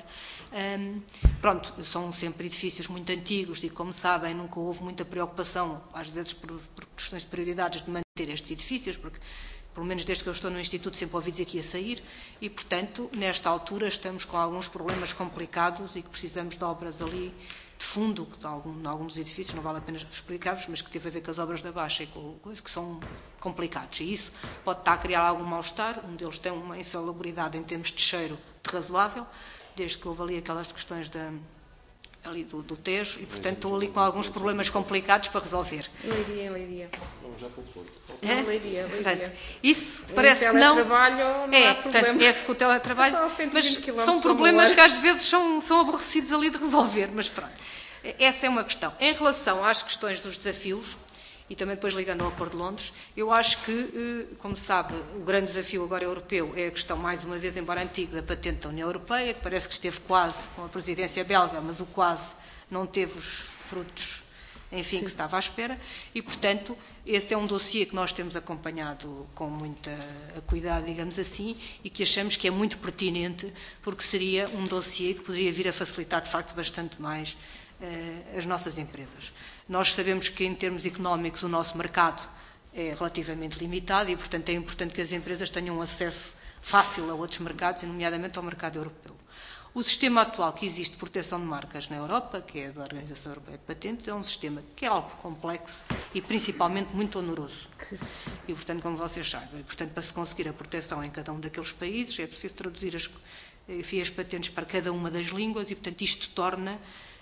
Pronto, são sempre edifícios muito antigos e, como sabem, nunca houve muita preocupação, às vezes por questões de prioridades, de manter estes edifícios, porque pelo menos desde que eu estou no Instituto, sempre ouvi dizer que ia sair e, portanto, nesta altura estamos com alguns problemas complicados e que precisamos de obras ali de fundo, de alguns edifícios, não vale a pena explicar-vos, mas que teve a ver com as obras da Baixa e com coisas que são complicados. E isso pode estar a criar algum mal-estar. Um deles tem uma insalubridade em termos de cheiro de razoável, desde que houve ali aquelas questões ali do Tejo, e, portanto, estou ali com alguns problemas complicados para resolver. Em Leiria. Não, já foi. Não, Leiria. Portanto, isso parece que não... teletrabalho não há problema. Portanto, parece que o teletrabalho... Mas são problemas que às vezes são aborrecidos ali de resolver, mas pronto. Essa é uma questão. Em relação às questões dos desafios, e também depois ligando ao Acordo de Londres, eu acho que, como sabe, o grande desafio agora europeu é a questão, mais uma vez, embora antiga, da patente da União Europeia, que parece que esteve quase com a presidência belga, mas o quase não teve os frutos, enfim, que se estava à espera, e, portanto, esse é um dossiê que nós temos acompanhado com muita cuidado, digamos assim, e que achamos que é muito pertinente, porque seria um dossiê que poderia vir a facilitar, de facto, bastante mais as nossas empresas. Nós sabemos que, em termos económicos, o nosso mercado é relativamente limitado e, portanto, é importante que as empresas tenham acesso fácil a outros mercados, e nomeadamente ao mercado europeu. O sistema atual que existe de proteção de marcas na Europa, que é da Organização Europeia de Patentes, é um sistema que é algo complexo e, principalmente, muito oneroso. E, portanto, como vocês sabem, para se conseguir a proteção em cada um daqueles países, é preciso traduzir as patentes para cada uma das línguas e, portanto, isto torna...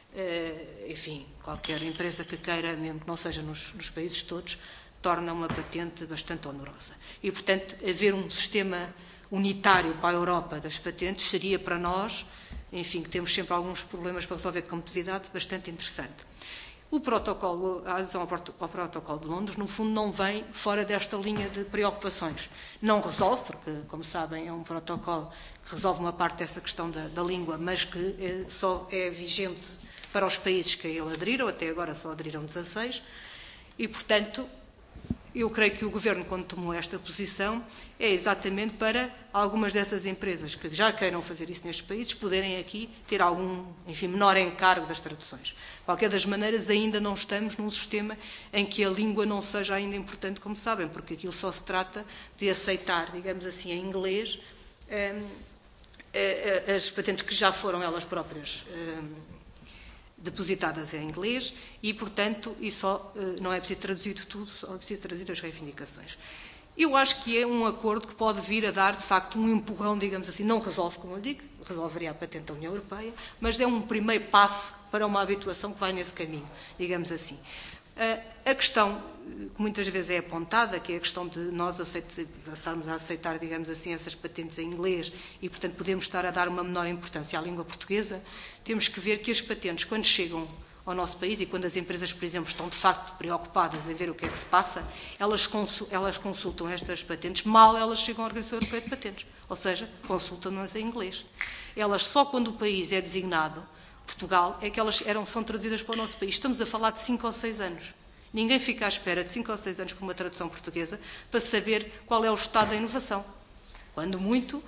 enfim, qualquer empresa que queira, mesmo que não seja nos países todos, torna uma patente bastante onerosa. E, portanto, haver um sistema unitário para a Europa das patentes seria para nós, enfim, que temos sempre alguns problemas para resolver de competitividade, bastante interessante. O protocolo, a adesão ao protocolo de Londres, no fundo, não vem fora desta linha de preocupações. Não resolve, porque, como sabem, é um protocolo que resolve uma parte dessa questão da língua, mas que só é vigente para os países que a ele aderiram, até agora só aderiram 16, e, portanto, eu creio que o Governo, quando tomou esta posição, é exatamente para algumas dessas empresas que já queiram fazer isso nestes países, poderem aqui ter algum, enfim, menor encargo das traduções. De qualquer das maneiras, ainda não estamos num sistema em que a língua não seja ainda importante, como sabem, porque aquilo só se trata de aceitar, digamos assim, em inglês, as patentes que já foram elas próprias depositadas em inglês e, portanto, não é preciso traduzir tudo, só é preciso traduzir as reivindicações. Eu acho que é um acordo que pode vir a dar, de facto, um empurrão, digamos assim, não resolve, como eu digo, resolveria a patente da União Europeia, mas é um primeiro passo para uma habituação que vai nesse caminho, digamos assim. A questão que muitas vezes é apontada, que é a questão de nós passarmos a aceitar, digamos assim, essas patentes em inglês e, portanto, podemos estar a dar uma menor importância à língua portuguesa, temos que ver que as patentes, quando chegam ao nosso país e quando as empresas, por exemplo, estão de facto preocupadas em ver o que é que se passa, elas consultam estas patentes, mal elas chegam à Organização Europeia de Patentes, ou seja, consultam-nas em inglês. Elas só quando o país é designado, Portugal, é que elas são traduzidas para o nosso país. Estamos a falar de 5 ou 6 anos. Ninguém fica à espera de 5 ou 6 anos por uma tradução portuguesa para saber qual é o estado da inovação. Quando muito,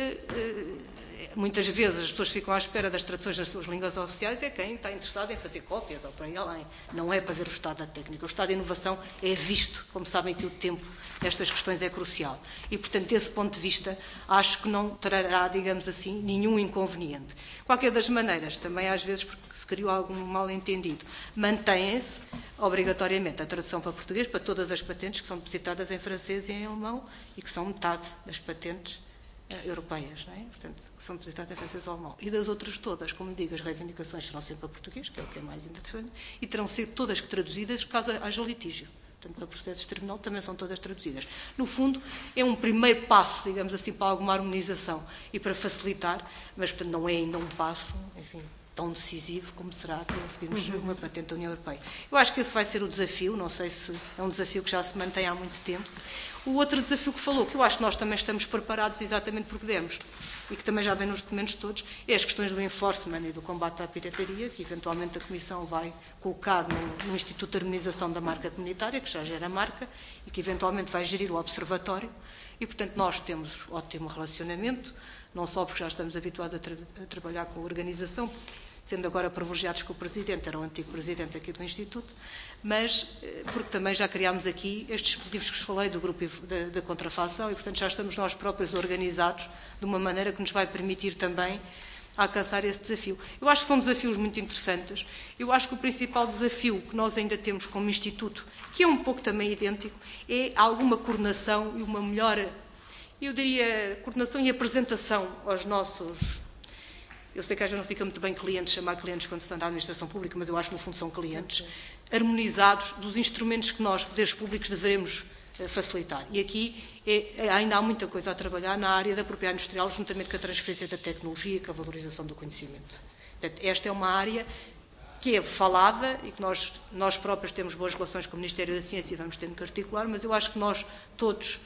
muitas vezes as pessoas ficam à espera das traduções nas suas línguas oficiais, é quem está interessado em fazer cópias ou para aí além. Não é para ver o estado da técnica. O estado da inovação é visto, como sabem que o tempo destas questões é crucial. E, portanto, desse ponto de vista, acho que não trará, digamos assim, nenhum inconveniente. Qualquer das maneiras, também às vezes, porque se criou algum mal-entendido, mantém-se obrigatoriamente a tradução para português para todas as patentes que são depositadas em francês e em alemão e que são metade das patentes europeias, não é? Portanto, que são depositadas em francês ou alemão. E das outras todas, como digo, as reivindicações serão sempre para português, que é o que é mais interessante, e terão sido todas traduzidas caso haja litígio. Portanto, para processos de tribunal também são todas traduzidas. No fundo, é um primeiro passo, digamos assim, para alguma harmonização e para facilitar, mas, portanto, não é ainda um passo, enfim, tão decisivo como será conseguirmos uma patente da União Europeia. Eu acho que esse vai ser o desafio, não sei se é um desafio que já se mantém há muito tempo. O outro desafio que falou, que eu acho que nós também estamos preparados exatamente porque demos, e que também já vem nos documentos todos, é as questões do enforcement e do combate à pirataria, que eventualmente a Comissão vai colocar no Instituto de Harmonização da Marca Comunitária, que já gera a marca, e que eventualmente vai gerir o Observatório, e portanto nós temos ótimo relacionamento, não só porque já estamos habituados a trabalhar com a organização, sendo agora privilegiados com o Presidente, era o antigo Presidente aqui do Instituto, mas porque também já criámos aqui estes dispositivos que vos falei do grupo da contrafação e, portanto, já estamos nós próprios organizados de uma maneira que nos vai permitir também alcançar esse desafio. Eu acho que são desafios muito interessantes. Eu acho que o principal desafio que nós ainda temos como Instituto, que é um pouco também idêntico, é alguma coordenação e uma melhor, eu diria, coordenação e apresentação aos nossos... Eu sei que às vezes não fica muito bem chamar clientes quando se está na administração pública, mas eu acho que no fundo são clientes, harmonizados dos instrumentos que nós, poderes públicos, devemos facilitar. E aqui ainda há muita coisa a trabalhar na área da propriedade industrial, juntamente com a transferência da tecnologia e com a valorização do conhecimento. Portanto, esta é uma área que é falada e que nós próprios temos boas relações com o Ministério da Ciência e vamos tendo que articular, mas eu acho que nós todos...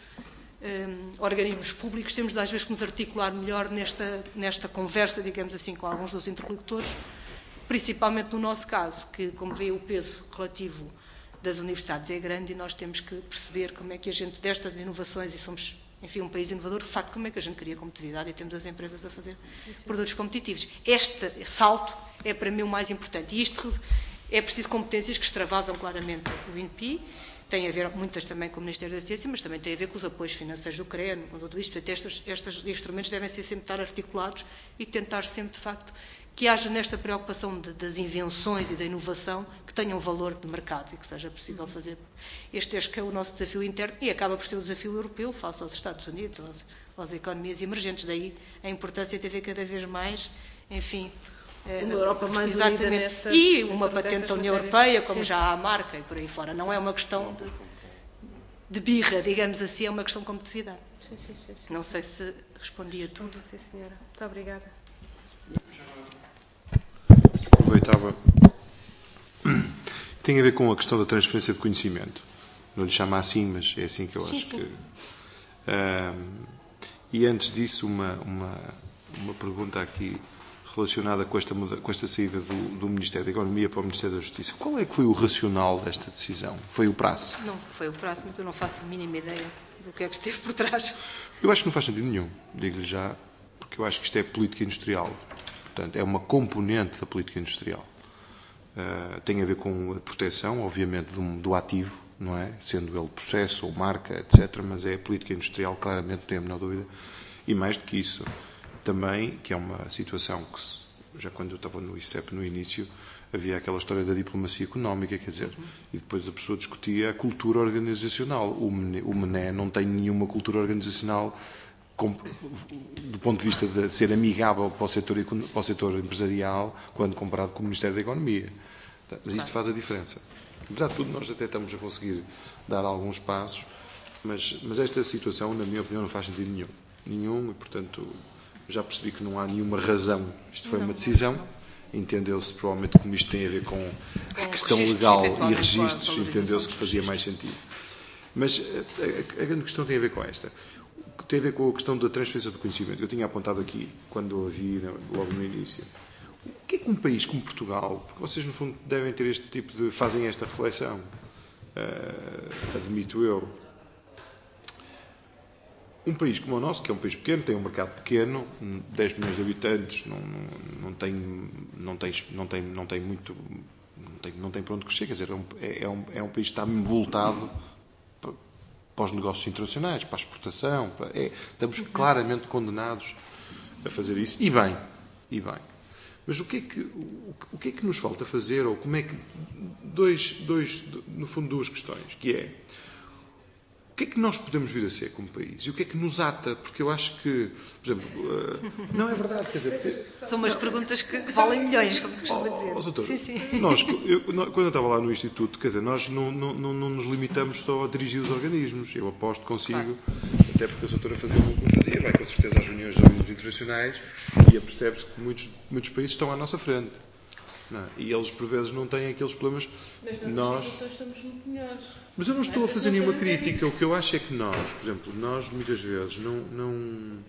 organismos públicos, temos às vezes que nos articular melhor nesta conversa, digamos assim, com alguns dos interlocutores, principalmente no nosso caso, que, como vê, o peso relativo das universidades é grande e nós temos que perceber como é que a gente, destas inovações, e somos, enfim, um país inovador, de facto, como é que a gente cria competitividade e temos as empresas a fazer produtos competitivos. Este salto é, para mim, o mais importante. E isto é preciso competências que extravasam claramente o INPI. Tem a ver muitas também com o Ministério da Ciência, mas também tem a ver com os apoios financeiros do CREA, com tudo isto. Estes instrumentos devem ser sempre estar articulados e tentar sempre, de facto, que haja nesta preocupação das invenções e da inovação que tenham valor de mercado e que seja possível fazer. Este que é o nosso desafio interno e acaba por ser o desafio europeu face aos Estados Unidos, às economias emergentes. Daí a importância de haver cada vez mais, enfim... Uma Europa mais unida nesta... E uma patente da União Europeia, como já há a marca e por aí fora. Não é uma questão de birra, digamos assim, é uma questão de competitividade. Sim. Não sei se respondi a tudo. Sim, senhora. Muito obrigada. Aproveitava. Tem a ver com a questão da transferência de conhecimento. Não lhe chama assim, mas é assim que eu acho que... E antes disso, uma pergunta aqui... relacionada com esta saída do Ministério da Economia para o Ministério da Justiça. Qual é que foi o racional desta decisão? Foi o prazo? Não foi o prazo, mas eu não faço a mínima ideia do que é que esteve por trás. Eu acho que não faz sentido nenhum, digo-lhe já, porque eu acho que isto é política industrial. Portanto, é uma componente da política industrial. Tem a ver com a proteção, obviamente, do ativo, não é? Sendo ele processo ou marca, etc., mas é política industrial, claramente, não tenho a menor dúvida. E mais do que isso... também, que é uma situação que, já quando eu estava no ICEP no início, havia aquela história da diplomacia económica, quer dizer, e depois a pessoa discutia a cultura organizacional. O Mené não tem nenhuma cultura organizacional do ponto de vista de ser amigável para o setor empresarial quando comparado com o Ministério da Economia. Mas isto faz a diferença. Apesar de tudo, nós até estamos a conseguir dar alguns passos, mas esta situação, na minha opinião, não faz sentido nenhum. Nenhum, e, portanto, já percebi que não há nenhuma razão. Isto foi uma decisão. Entendeu-se, provavelmente, como isto tem a ver com a questão legal e registros, entendeu-se que fazia mais sentido. Mas a grande questão tem a ver com esta. Tem a ver com a questão da transferência do conhecimento. Eu tinha apontado aqui, quando a vi logo no início. O que é que um país como Portugal, porque vocês, no fundo, devem ter este tipo de... fazem esta reflexão, admito eu. Um país como o nosso, que é um país pequeno, tem um mercado pequeno, 10 milhões de habitantes, não tem para onde crescer, quer dizer, é um país que está voltado para os negócios internacionais, para a exportação, estamos claramente condenados a fazer isso, e bem. Mas o que é que nos falta fazer, ou como é que... no fundo, duas questões, que é... O que é que nós podemos vir a ser como país? E o que é que nos ata? Porque eu acho que, por exemplo... não é verdade, quer dizer... São umas perguntas que valem milhões, como se costuma dizer. Doutor, sim. Quando eu estava lá no Instituto, quer dizer, nós não nos limitamos só a dirigir os organismos. Eu aposto consigo, até porque a doutora fazia o que fazia, vai com certeza às reuniões de organismos internacionais e apercebe-se que muitos países estão à nossa frente. Não, e eles, por vezes, não têm aqueles problemas. Mas nós estamos muito melhores. Mas eu não estou a fazer nenhuma crítica. O que eu acho é que nós, por exemplo, muitas vezes não...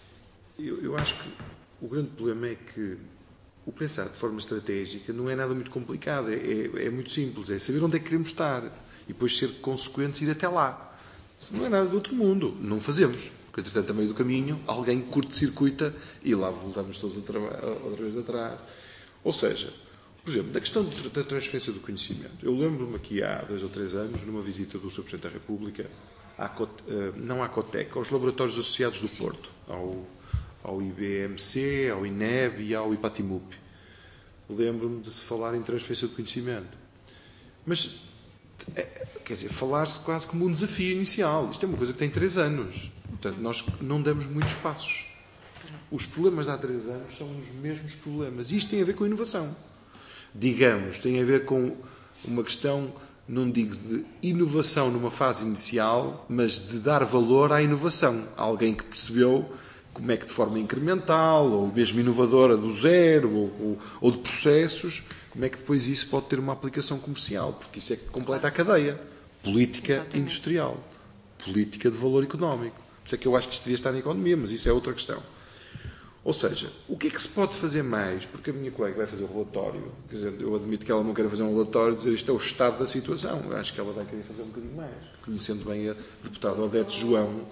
Eu acho que o grande problema é que o pensar de forma estratégica não é nada muito complicado. É muito simples. É saber onde é que queremos estar e depois ser consequentes e ir até lá. Isso não é nada do outro mundo. Não fazemos. Porque, entretanto, a meio do caminho, alguém curto-circuita e lá voltamos todos outra vez atrás. Ou seja... Por exemplo, da questão da transferência do conhecimento. Eu lembro-me aqui há 2 ou 3 anos, numa visita do Sr. Presidente da República, não à Cotec, aos laboratórios associados do Porto, ao IBMC, ao INEB e ao IPATIMUP. Lembro-me de se falar em transferência do conhecimento. Mas, quer dizer, falar-se quase como um desafio inicial. Isto é uma coisa que tem 3 anos. Portanto, nós não damos muitos passos. Os problemas de há 3 anos são os mesmos problemas. E isto tem a ver com a inovação. Digamos, tem a ver com uma questão, não digo de inovação numa fase inicial, mas de dar valor à inovação. Alguém que percebeu como é que de forma incremental, ou mesmo inovadora do zero, ou de processos, como é que depois isso pode ter uma aplicação comercial, porque isso é que completa a cadeia. Política industrial, política de valor económico. Por isso é que eu acho que isto devia estar na economia, mas isso é outra questão. Ou seja, o que é que se pode fazer mais? Porque a minha colega vai fazer o relatório, quer dizer, eu admito que ela não quer fazer um relatório e dizer isto é o estado da situação. Eu acho que ela vai querer fazer um bocadinho mais. Conhecendo bem a deputada Odete João,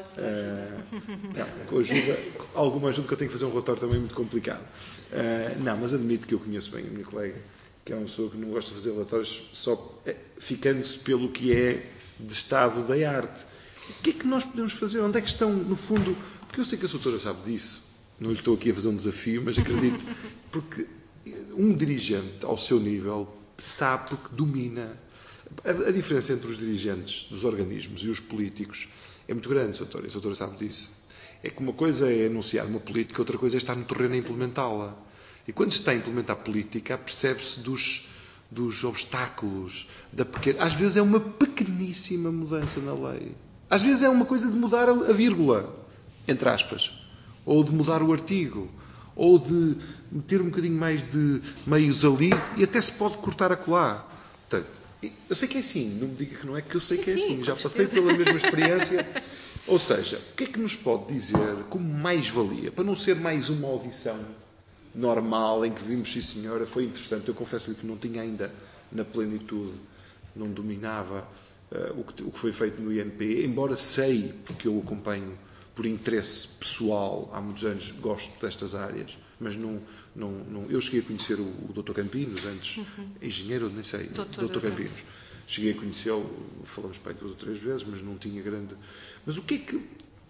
com alguma ajuda, que eu tenho que fazer um relatório também muito complicado. Mas admito que eu conheço bem a minha colega, que é uma pessoa que não gosta de fazer relatórios só ficando-se pelo que é de estado da arte. O que é que nós podemos fazer? Onde é que estão, no fundo... Porque eu sei que a doutora sabe disso. Não lhe estou aqui a fazer um desafio, mas acredito, porque um dirigente ao seu nível sabe porque domina. A diferença entre os dirigentes dos organismos e os políticos é muito grande, doutora. A doutora sabe disso. É que uma coisa é anunciar uma política, outra coisa é estar no terreno a implementá-la. E quando se está a implementar a política, percebe-se dos obstáculos. Às vezes é uma pequeníssima mudança na lei. Às vezes é uma coisa de mudar a vírgula, entre aspas. Ou de mudar o artigo, ou de meter um bocadinho mais de meios ali, e até se pode cortar acolá. Portanto, eu sei que é assim, não me diga que não é, que eu sei que é assim, já passei pela mesma experiência. Ou seja, o que é que nos pode dizer como mais-valia, para não ser mais uma audição normal, em que vimos, sim senhora, foi interessante, eu confesso-lhe que não tinha ainda na plenitude, não dominava o que foi feito no INP, embora sei, porque eu o acompanho por interesse pessoal, há muitos anos gosto destas áreas, mas eu cheguei a conhecer o Dr. Campinos, antes engenheiro, nem sei, Dr. Campinos. Cheguei a conhecê-lo, falamos para aí 2 ou 3 vezes, mas não tinha grande... Mas o que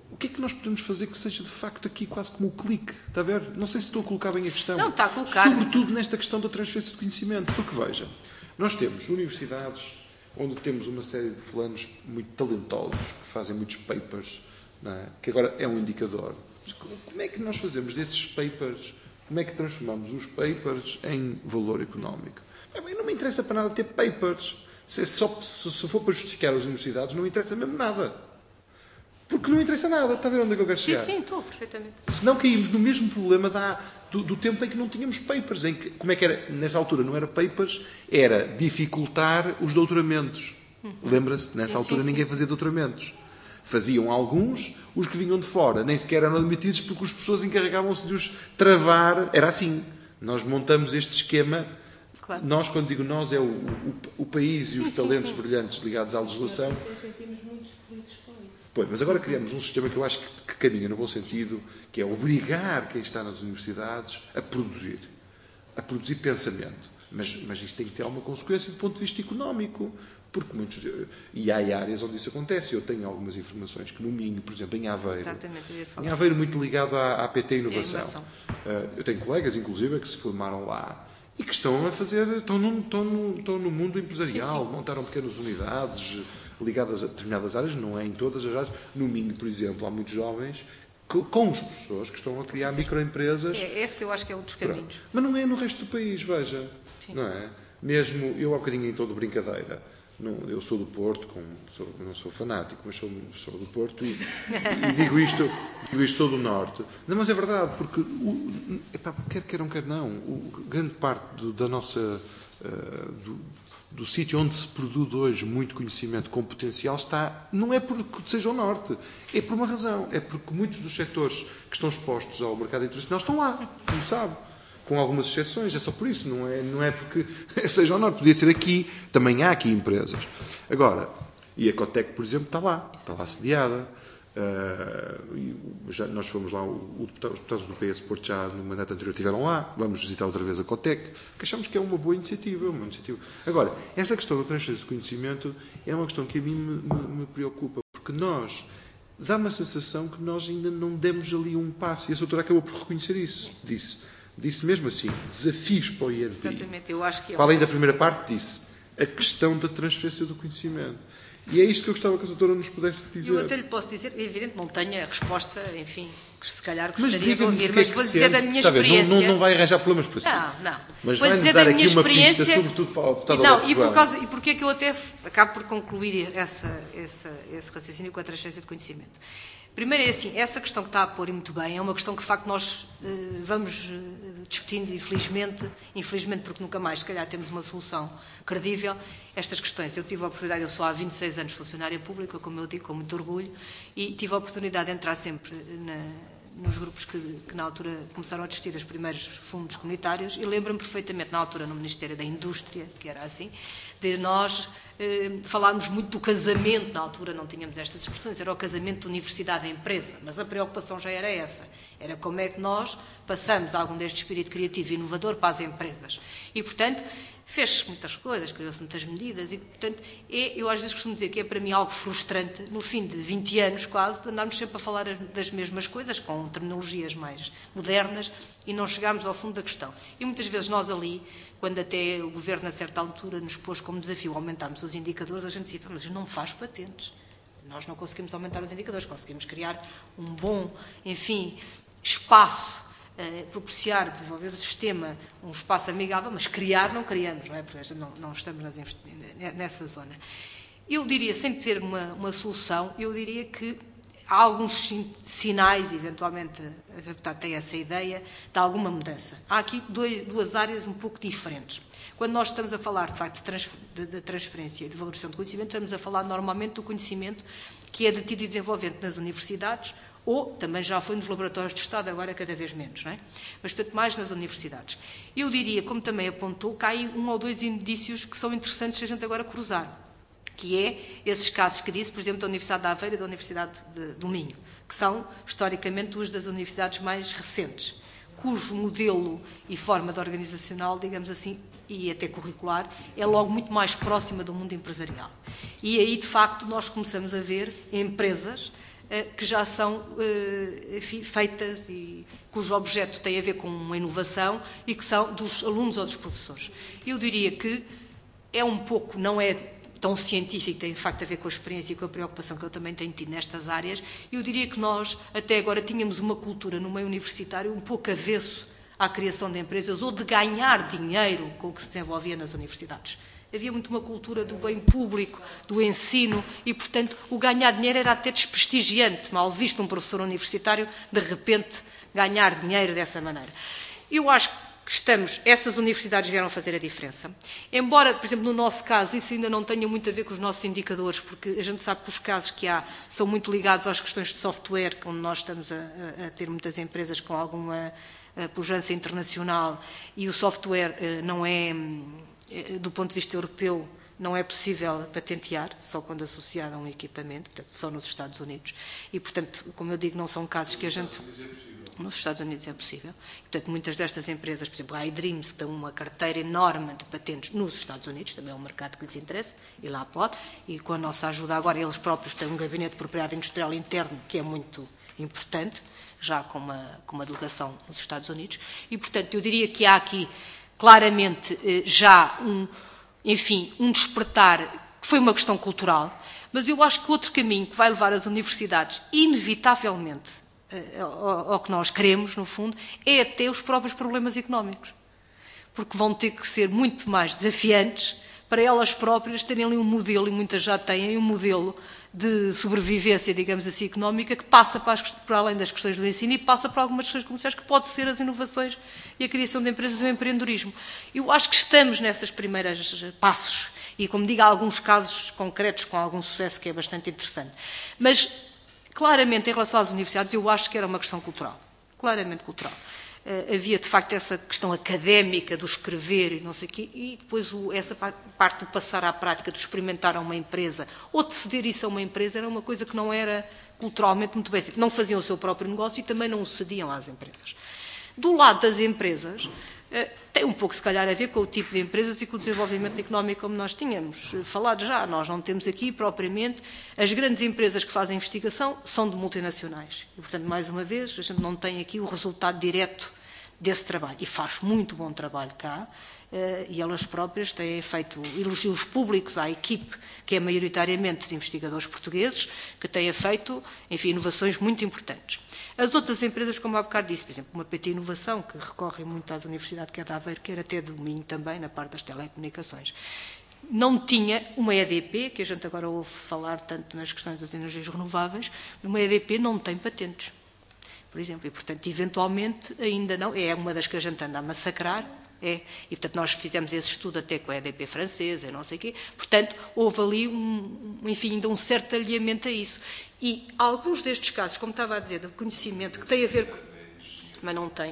o que é que nós podemos fazer que seja de facto aqui quase como o clique? Está a ver? Não sei se estou a colocar bem a questão. Não, está a colocar. Sobretudo nesta questão da transferência de conhecimento. Porque veja, nós temos universidades onde temos uma série de fulanos muito talentosos que fazem muitos papers, não é? Que agora é um indicador. Mas como é que nós fazemos desses papers, como é que transformamos os papers em valor económico? Bem, não me interessa para nada ter papers. Se for para justificar as universidades, não me interessa mesmo nada. Porque não me interessa nada. Está a ver onde é que eu quero chegar? Sim, estou perfeitamente. Se não caímos no mesmo problema do tempo em que não tínhamos papers. Como é que era? Nessa altura não era papers, era dificultar os doutoramentos. Lembra-se? Nessa altura ninguém fazia doutoramentos. Faziam alguns, os que vinham de fora nem sequer eram admitidos porque as pessoas encarregavam-se de os travar. Era assim. Nós montamos este esquema. Claro. Nós, quando digo nós, é o país e os talentos brilhantes ligados à legislação. Nós sentimos muito felizes com isso. Pois, mas agora criamos um sistema que eu acho que caminha no bom sentido, que é obrigar quem está nas universidades a produzir pensamento. Mas isso tem que ter alguma consequência do ponto de vista económico, porque e há áreas onde isso acontece. Eu tenho algumas informações que no Minho, por exemplo, em Aveiro, em Aveiro muito ligado à PT Inovação. Eu tenho colegas, inclusive, que se formaram lá e que estão no mundo empresarial, montaram pequenas unidades ligadas a determinadas áreas, não é em todas as áreas. No Minho, por exemplo, há muitos jovens com os professores que estão a criar microempresas. Esse eu acho que é um dos caminhos. Mas não é no resto do país, veja. Não é? Mesmo, eu há bocadinho em tom de brincadeira, eu sou do Porto, não sou fanático, mas sou do Porto e digo isto, sou do Norte. Não, mas é verdade, porque, quer queiram, quer não, grande parte da nossa... do sítio onde se produz hoje muito conhecimento com potencial não é porque seja o Norte, é por uma razão, é porque muitos dos setores que estão expostos ao mercado internacional estão lá, como sabe, com algumas exceções, é só por isso, não é porque seja o Norte, podia ser aqui, também há aqui empresas. Agora, e a Cotec, por exemplo, está lá assediada. Nós fomos lá, os deputados do PS Porto já no mandato anterior estiveram lá, vamos visitar outra vez a Cotec, que achamos que é uma boa iniciativa, Agora, esta questão da transferência de conhecimento é uma questão que a mim me preocupa, porque dá-me a sensação que nós ainda não demos ali um passo, e a doutora acabou por reconhecer isso, disse mesmo assim, desafios para o IRDI. Exatamente, eu acho que para além da primeira parte, disse a questão da transferência do conhecimento. E é isto que eu gostava que a doutora nos pudesse dizer. Eu até lhe posso dizer, evidente, não tenho a resposta, enfim, que se calhar gostaria de ouvir, mas vou dizer da minha experiência. Não vai arranjar problemas para si. Não. Mas vou dizer da minha experiência. Pista, sobretudo para o deputado e porque é que eu até acabo por concluir esse raciocínio com a transferência de conhecimento. Primeiro é assim, essa questão que está a pôr muito bem é uma questão que de facto nós vamos discutindo, infelizmente porque nunca mais se calhar temos uma solução credível, estas questões. Eu tive a oportunidade, eu sou há 26 anos funcionária pública, como eu digo, com muito orgulho, e tive a oportunidade de entrar sempre nos grupos que na altura começaram a discutir os primeiros fundos comunitários, e lembro-me perfeitamente, na altura no Ministério da Indústria, que era assim, de nós falámos muito do casamento, na altura não tínhamos estas expressões, era o casamento de universidade e empresa, mas a preocupação já era essa, era como é que nós passamos algum deste espírito criativo e inovador para as empresas. E, portanto, fez-se muitas coisas, criou-se muitas medidas e, portanto, eu às vezes costumo dizer que é para mim algo frustrante, no fim de 20 anos quase, de andarmos sempre a falar das mesmas coisas, com terminologias mais modernas, e não chegarmos ao fundo da questão. E muitas vezes nós ali, quando até o Governo a certa altura nos pôs como desafio aumentarmos os indicadores, a gente dizia, mas não faz patentes. Nós não conseguimos aumentar os indicadores, conseguimos criar um bom, enfim, espaço, propiciar, desenvolver o sistema, um espaço amigável, mas criar não criamos, não é? Porque não estamos nessa zona. Eu diria, sem ter uma solução, eu diria que há alguns sinais, eventualmente, a deputada tem essa ideia, de alguma mudança. Há aqui duas áreas um pouco diferentes. Quando nós estamos a falar, de facto, de transferência e de valorização de conhecimento, estamos a falar normalmente do conhecimento que é detido e desenvolvente nas universidades, ou também já foi nos laboratórios de Estado, agora cada vez menos, não é? Mas, portanto, mais nas universidades. Eu diria, como também apontou, que há aí um ou dois indícios que são interessantes se a gente agora cruzar, que é esses casos que disse, por exemplo, da Universidade de Aveiro e da Universidade do Minho, que são, historicamente, duas das universidades mais recentes, cujo modelo e forma de organizacional, digamos assim, e até curricular, é logo muito mais próxima do mundo empresarial. E aí, de facto, nós começamos a ver empresas que já são enfim, feitas e cujo objeto tem a ver com uma inovação e que são dos alunos ou dos professores. Eu diria que é um pouco, não é tão científico, tem de facto a ver com a experiência e com a preocupação que eu também tenho tido nestas áreas. Eu diria que nós, até agora, tínhamos uma cultura no meio universitário um pouco avesso à criação de empresas ou de ganhar dinheiro com o que se desenvolvia nas universidades. Havia muito uma cultura do bem público, do ensino, e, portanto, o ganhar dinheiro era até desprestigiante, mal visto um professor universitário, de repente, ganhar dinheiro dessa maneira. Eu acho que essas universidades vieram fazer a diferença. Embora, por exemplo, no nosso caso, isso ainda não tenha muito a ver com os nossos indicadores, porque a gente sabe que os casos que há são muito ligados às questões de software, onde nós estamos a ter muitas empresas com alguma pujança internacional, e o software não é, do ponto de vista europeu, não é possível patentear, só quando associado a um equipamento, portanto, só nos Estados Unidos. E, portanto, como eu digo, não são casos que a gente... Nos Estados Unidos é possível. Portanto, muitas destas empresas, por exemplo, a iDreams, que tem uma carteira enorme de patentes nos Estados Unidos, também é um mercado que lhes interessa, e lá pode, e com a nossa ajuda agora, eles próprios têm um gabinete de propriedade industrial interno, que é muito importante, já com uma delegação nos Estados Unidos, e, portanto, eu diria que há aqui, claramente, já um despertar, que foi uma questão cultural, mas eu acho que outro caminho que vai levar as universidades, inevitavelmente, ao que nós queremos, no fundo, é até os próprios problemas económicos. Porque vão ter que ser muito mais desafiantes para elas próprias terem ali um modelo, e muitas já têm um modelo de sobrevivência, digamos assim, económica, que passa para além das questões do ensino e passa para algumas questões comerciais, que pode ser as inovações e a criação de empresas e o empreendedorismo. Eu acho que estamos nesses primeiros passos e, como digo, há alguns casos concretos com algum sucesso que é bastante interessante. Mas, claramente, em relação às universidades, eu acho que era uma questão cultural. Claramente cultural. Havia, de facto, essa questão académica do escrever e não sei o quê, e depois essa parte de passar à prática, de experimentar a uma empresa, ou de ceder isso a uma empresa, era uma coisa que não era culturalmente muito bem. Não faziam o seu próprio negócio e também não o cediam às empresas. Do lado das empresas, tem um pouco, se calhar, a ver com o tipo de empresas e com o desenvolvimento económico como nós tínhamos falado já. Nós não temos aqui, propriamente, as grandes empresas que fazem investigação são de multinacionais. E, portanto, mais uma vez, a gente não tem aqui o resultado direto desse trabalho. E faz muito bom trabalho cá, e elas próprias têm feito elogios públicos à equipe, que é maioritariamente de investigadores portugueses, que têm feito, enfim, inovações muito importantes. As outras empresas, como há bocado disse, por exemplo, uma PT Inovação, que recorre muito às universidades, quer de Aveiro, quer até de Minho também, na parte das telecomunicações, não tinha uma EDP, que a gente agora ouve falar tanto nas questões das energias renováveis, uma EDP não tem patentes, por exemplo, e, portanto, eventualmente, ainda não, é uma das que a gente anda a massacrar, e, portanto, nós fizemos esse estudo até com a EDP francesa, não sei o quê, portanto, houve ali, enfim, ainda um certo alinhamento a isso. E alguns destes casos, como estava a dizer, de conhecimento, que tem a ver com... Mas não tem.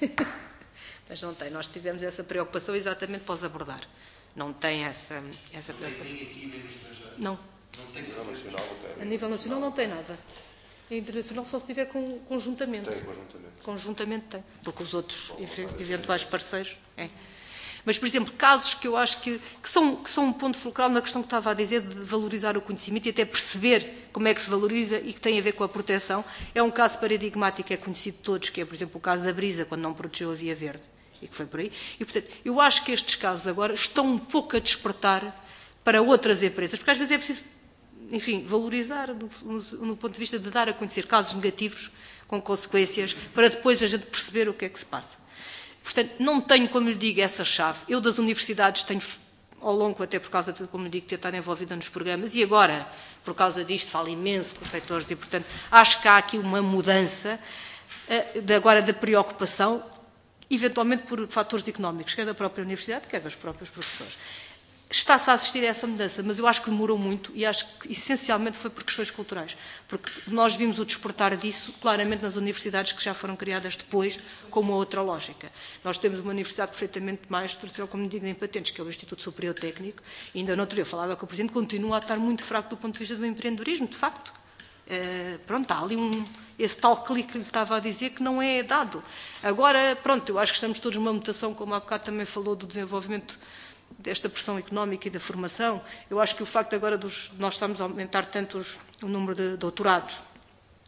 Mas não tem. Nós tivemos essa preocupação exatamente para os abordar. Não tem essa preocupação. Tem aqui mesmo estrangeiro? Não. Não tem A nível nacional não tem. A nível nacional não tem nada. A internacional só se tiver conjuntamente. Tem conjuntamente. Conjuntamente tem. Porque os outros eventuais parceiros... É. Mas, por exemplo, casos que eu acho que são um ponto fulcral na questão que estava a dizer de valorizar o conhecimento e até perceber como é que se valoriza e que tem a ver com a proteção. É um caso paradigmático, é conhecido de todos, que é, por exemplo, o caso da Brisa, quando não protegeu a Via Verde. E que foi por aí. E, portanto, eu acho que estes casos agora estão um pouco a despertar para outras empresas, porque às vezes é preciso, enfim, valorizar no ponto de vista de dar a conhecer casos negativos com consequências, para depois a gente perceber o que é que se passa. Portanto, não tenho, como lhe digo, essa chave. Eu das universidades tenho, ao longo, até por causa de, como lhe digo, ter estado envolvida nos programas, e agora, por causa disto, falo imenso com os reitores, e, portanto, acho que há aqui uma mudança agora da preocupação, eventualmente por fatores económicos, quer da própria universidade, quer dos próprios professores. Está-se a assistir a essa mudança, mas eu acho que demorou muito e acho que essencialmente foi por questões culturais, porque nós vimos o despertar disso claramente nas universidades que já foram criadas depois com uma outra lógica. Nós temos uma universidade perfeitamente mais tradicional, como digo, em patentes, que é o Instituto Superior Técnico, e ainda no outro dia eu falava que o Presidente continua a estar muito fraco do ponto de vista do empreendedorismo, de facto. Pronto, há ali esse tal clique que lhe estava a dizer que não é dado. Agora, pronto, eu acho que estamos todos numa mutação, como há bocado também falou, do desenvolvimento desta pressão económica e da formação. Eu acho que o facto agora de nós estamos a aumentar tanto o número de doutorados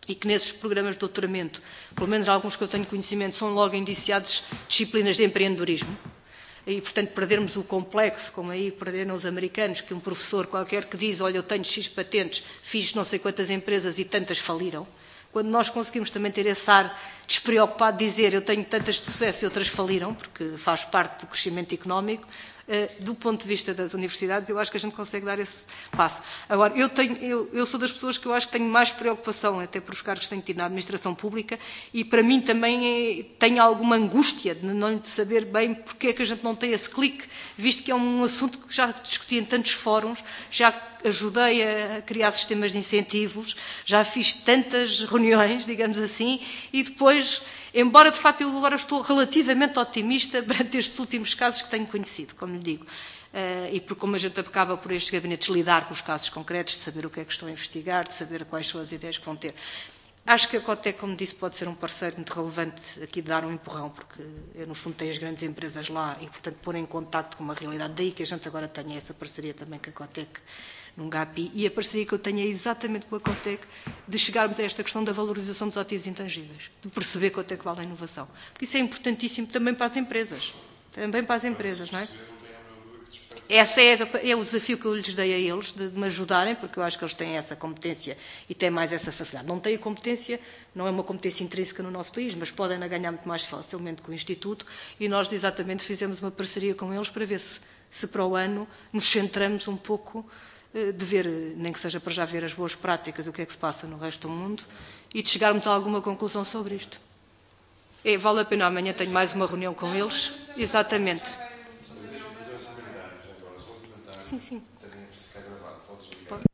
e que nesses programas de doutoramento, pelo menos alguns que eu tenho conhecimento, são logo indiciados disciplinas de empreendedorismo. E, portanto, perdermos o complexo, como aí perderam os americanos, que um professor qualquer que diz, olha, eu tenho X patentes, fiz não sei quantas empresas e tantas faliram. Quando nós conseguimos também ter esse ar despreocupado de dizer eu tenho tantas de sucesso e outras faliram, porque faz parte do crescimento económico, do ponto de vista das universidades, eu acho que a gente consegue dar esse passo. Agora, eu sou das pessoas que eu acho que tenho mais preocupação, até por os cargos que tenho tido na administração pública, e para mim também tenho alguma angústia de não saber bem porque é que a gente não tem esse clique, visto que é um assunto que já discuti em tantos fóruns, já ajudei a criar sistemas de incentivos, já fiz tantas reuniões, digamos assim, e depois, embora de facto eu agora estou relativamente otimista perante estes últimos casos que tenho conhecido, como lhe digo, e porque como a gente acaba por estes gabinetes lidar com os casos concretos, de saber o que é que estão a investigar, de saber quais são as ideias que vão ter. Acho que a Cotec, como disse, pode ser um parceiro muito relevante aqui de dar um empurrão, porque eu, no fundo, tenho as grandes empresas lá e, portanto, pôr em contacto com uma realidade. Daí que a gente agora tenha essa parceria também com a Cotec num GAPI, e a parceria que eu tenho é exatamente com a Cotec de chegarmos a esta questão da valorização dos ativos intangíveis, de perceber quanto é que vale a inovação. Porque isso é importantíssimo também para as empresas. Também para as empresas, não é? Esse é o desafio que eu lhes dei a eles, de me ajudarem, porque eu acho que eles têm essa competência e têm mais essa facilidade. Não têm a competência, não é uma competência intrínseca no nosso país, mas podem ganhar muito mais facilmente com o Instituto, e nós exatamente fizemos uma parceria com eles para ver se para o ano nos centramos um pouco de ver, nem que seja para já ver as boas práticas, o que é que se passa no resto do mundo, e de chegarmos a alguma conclusão sobre isto. Vale a pena, amanhã tenho mais uma reunião com eles. Exatamente. Sim, sim. Pode.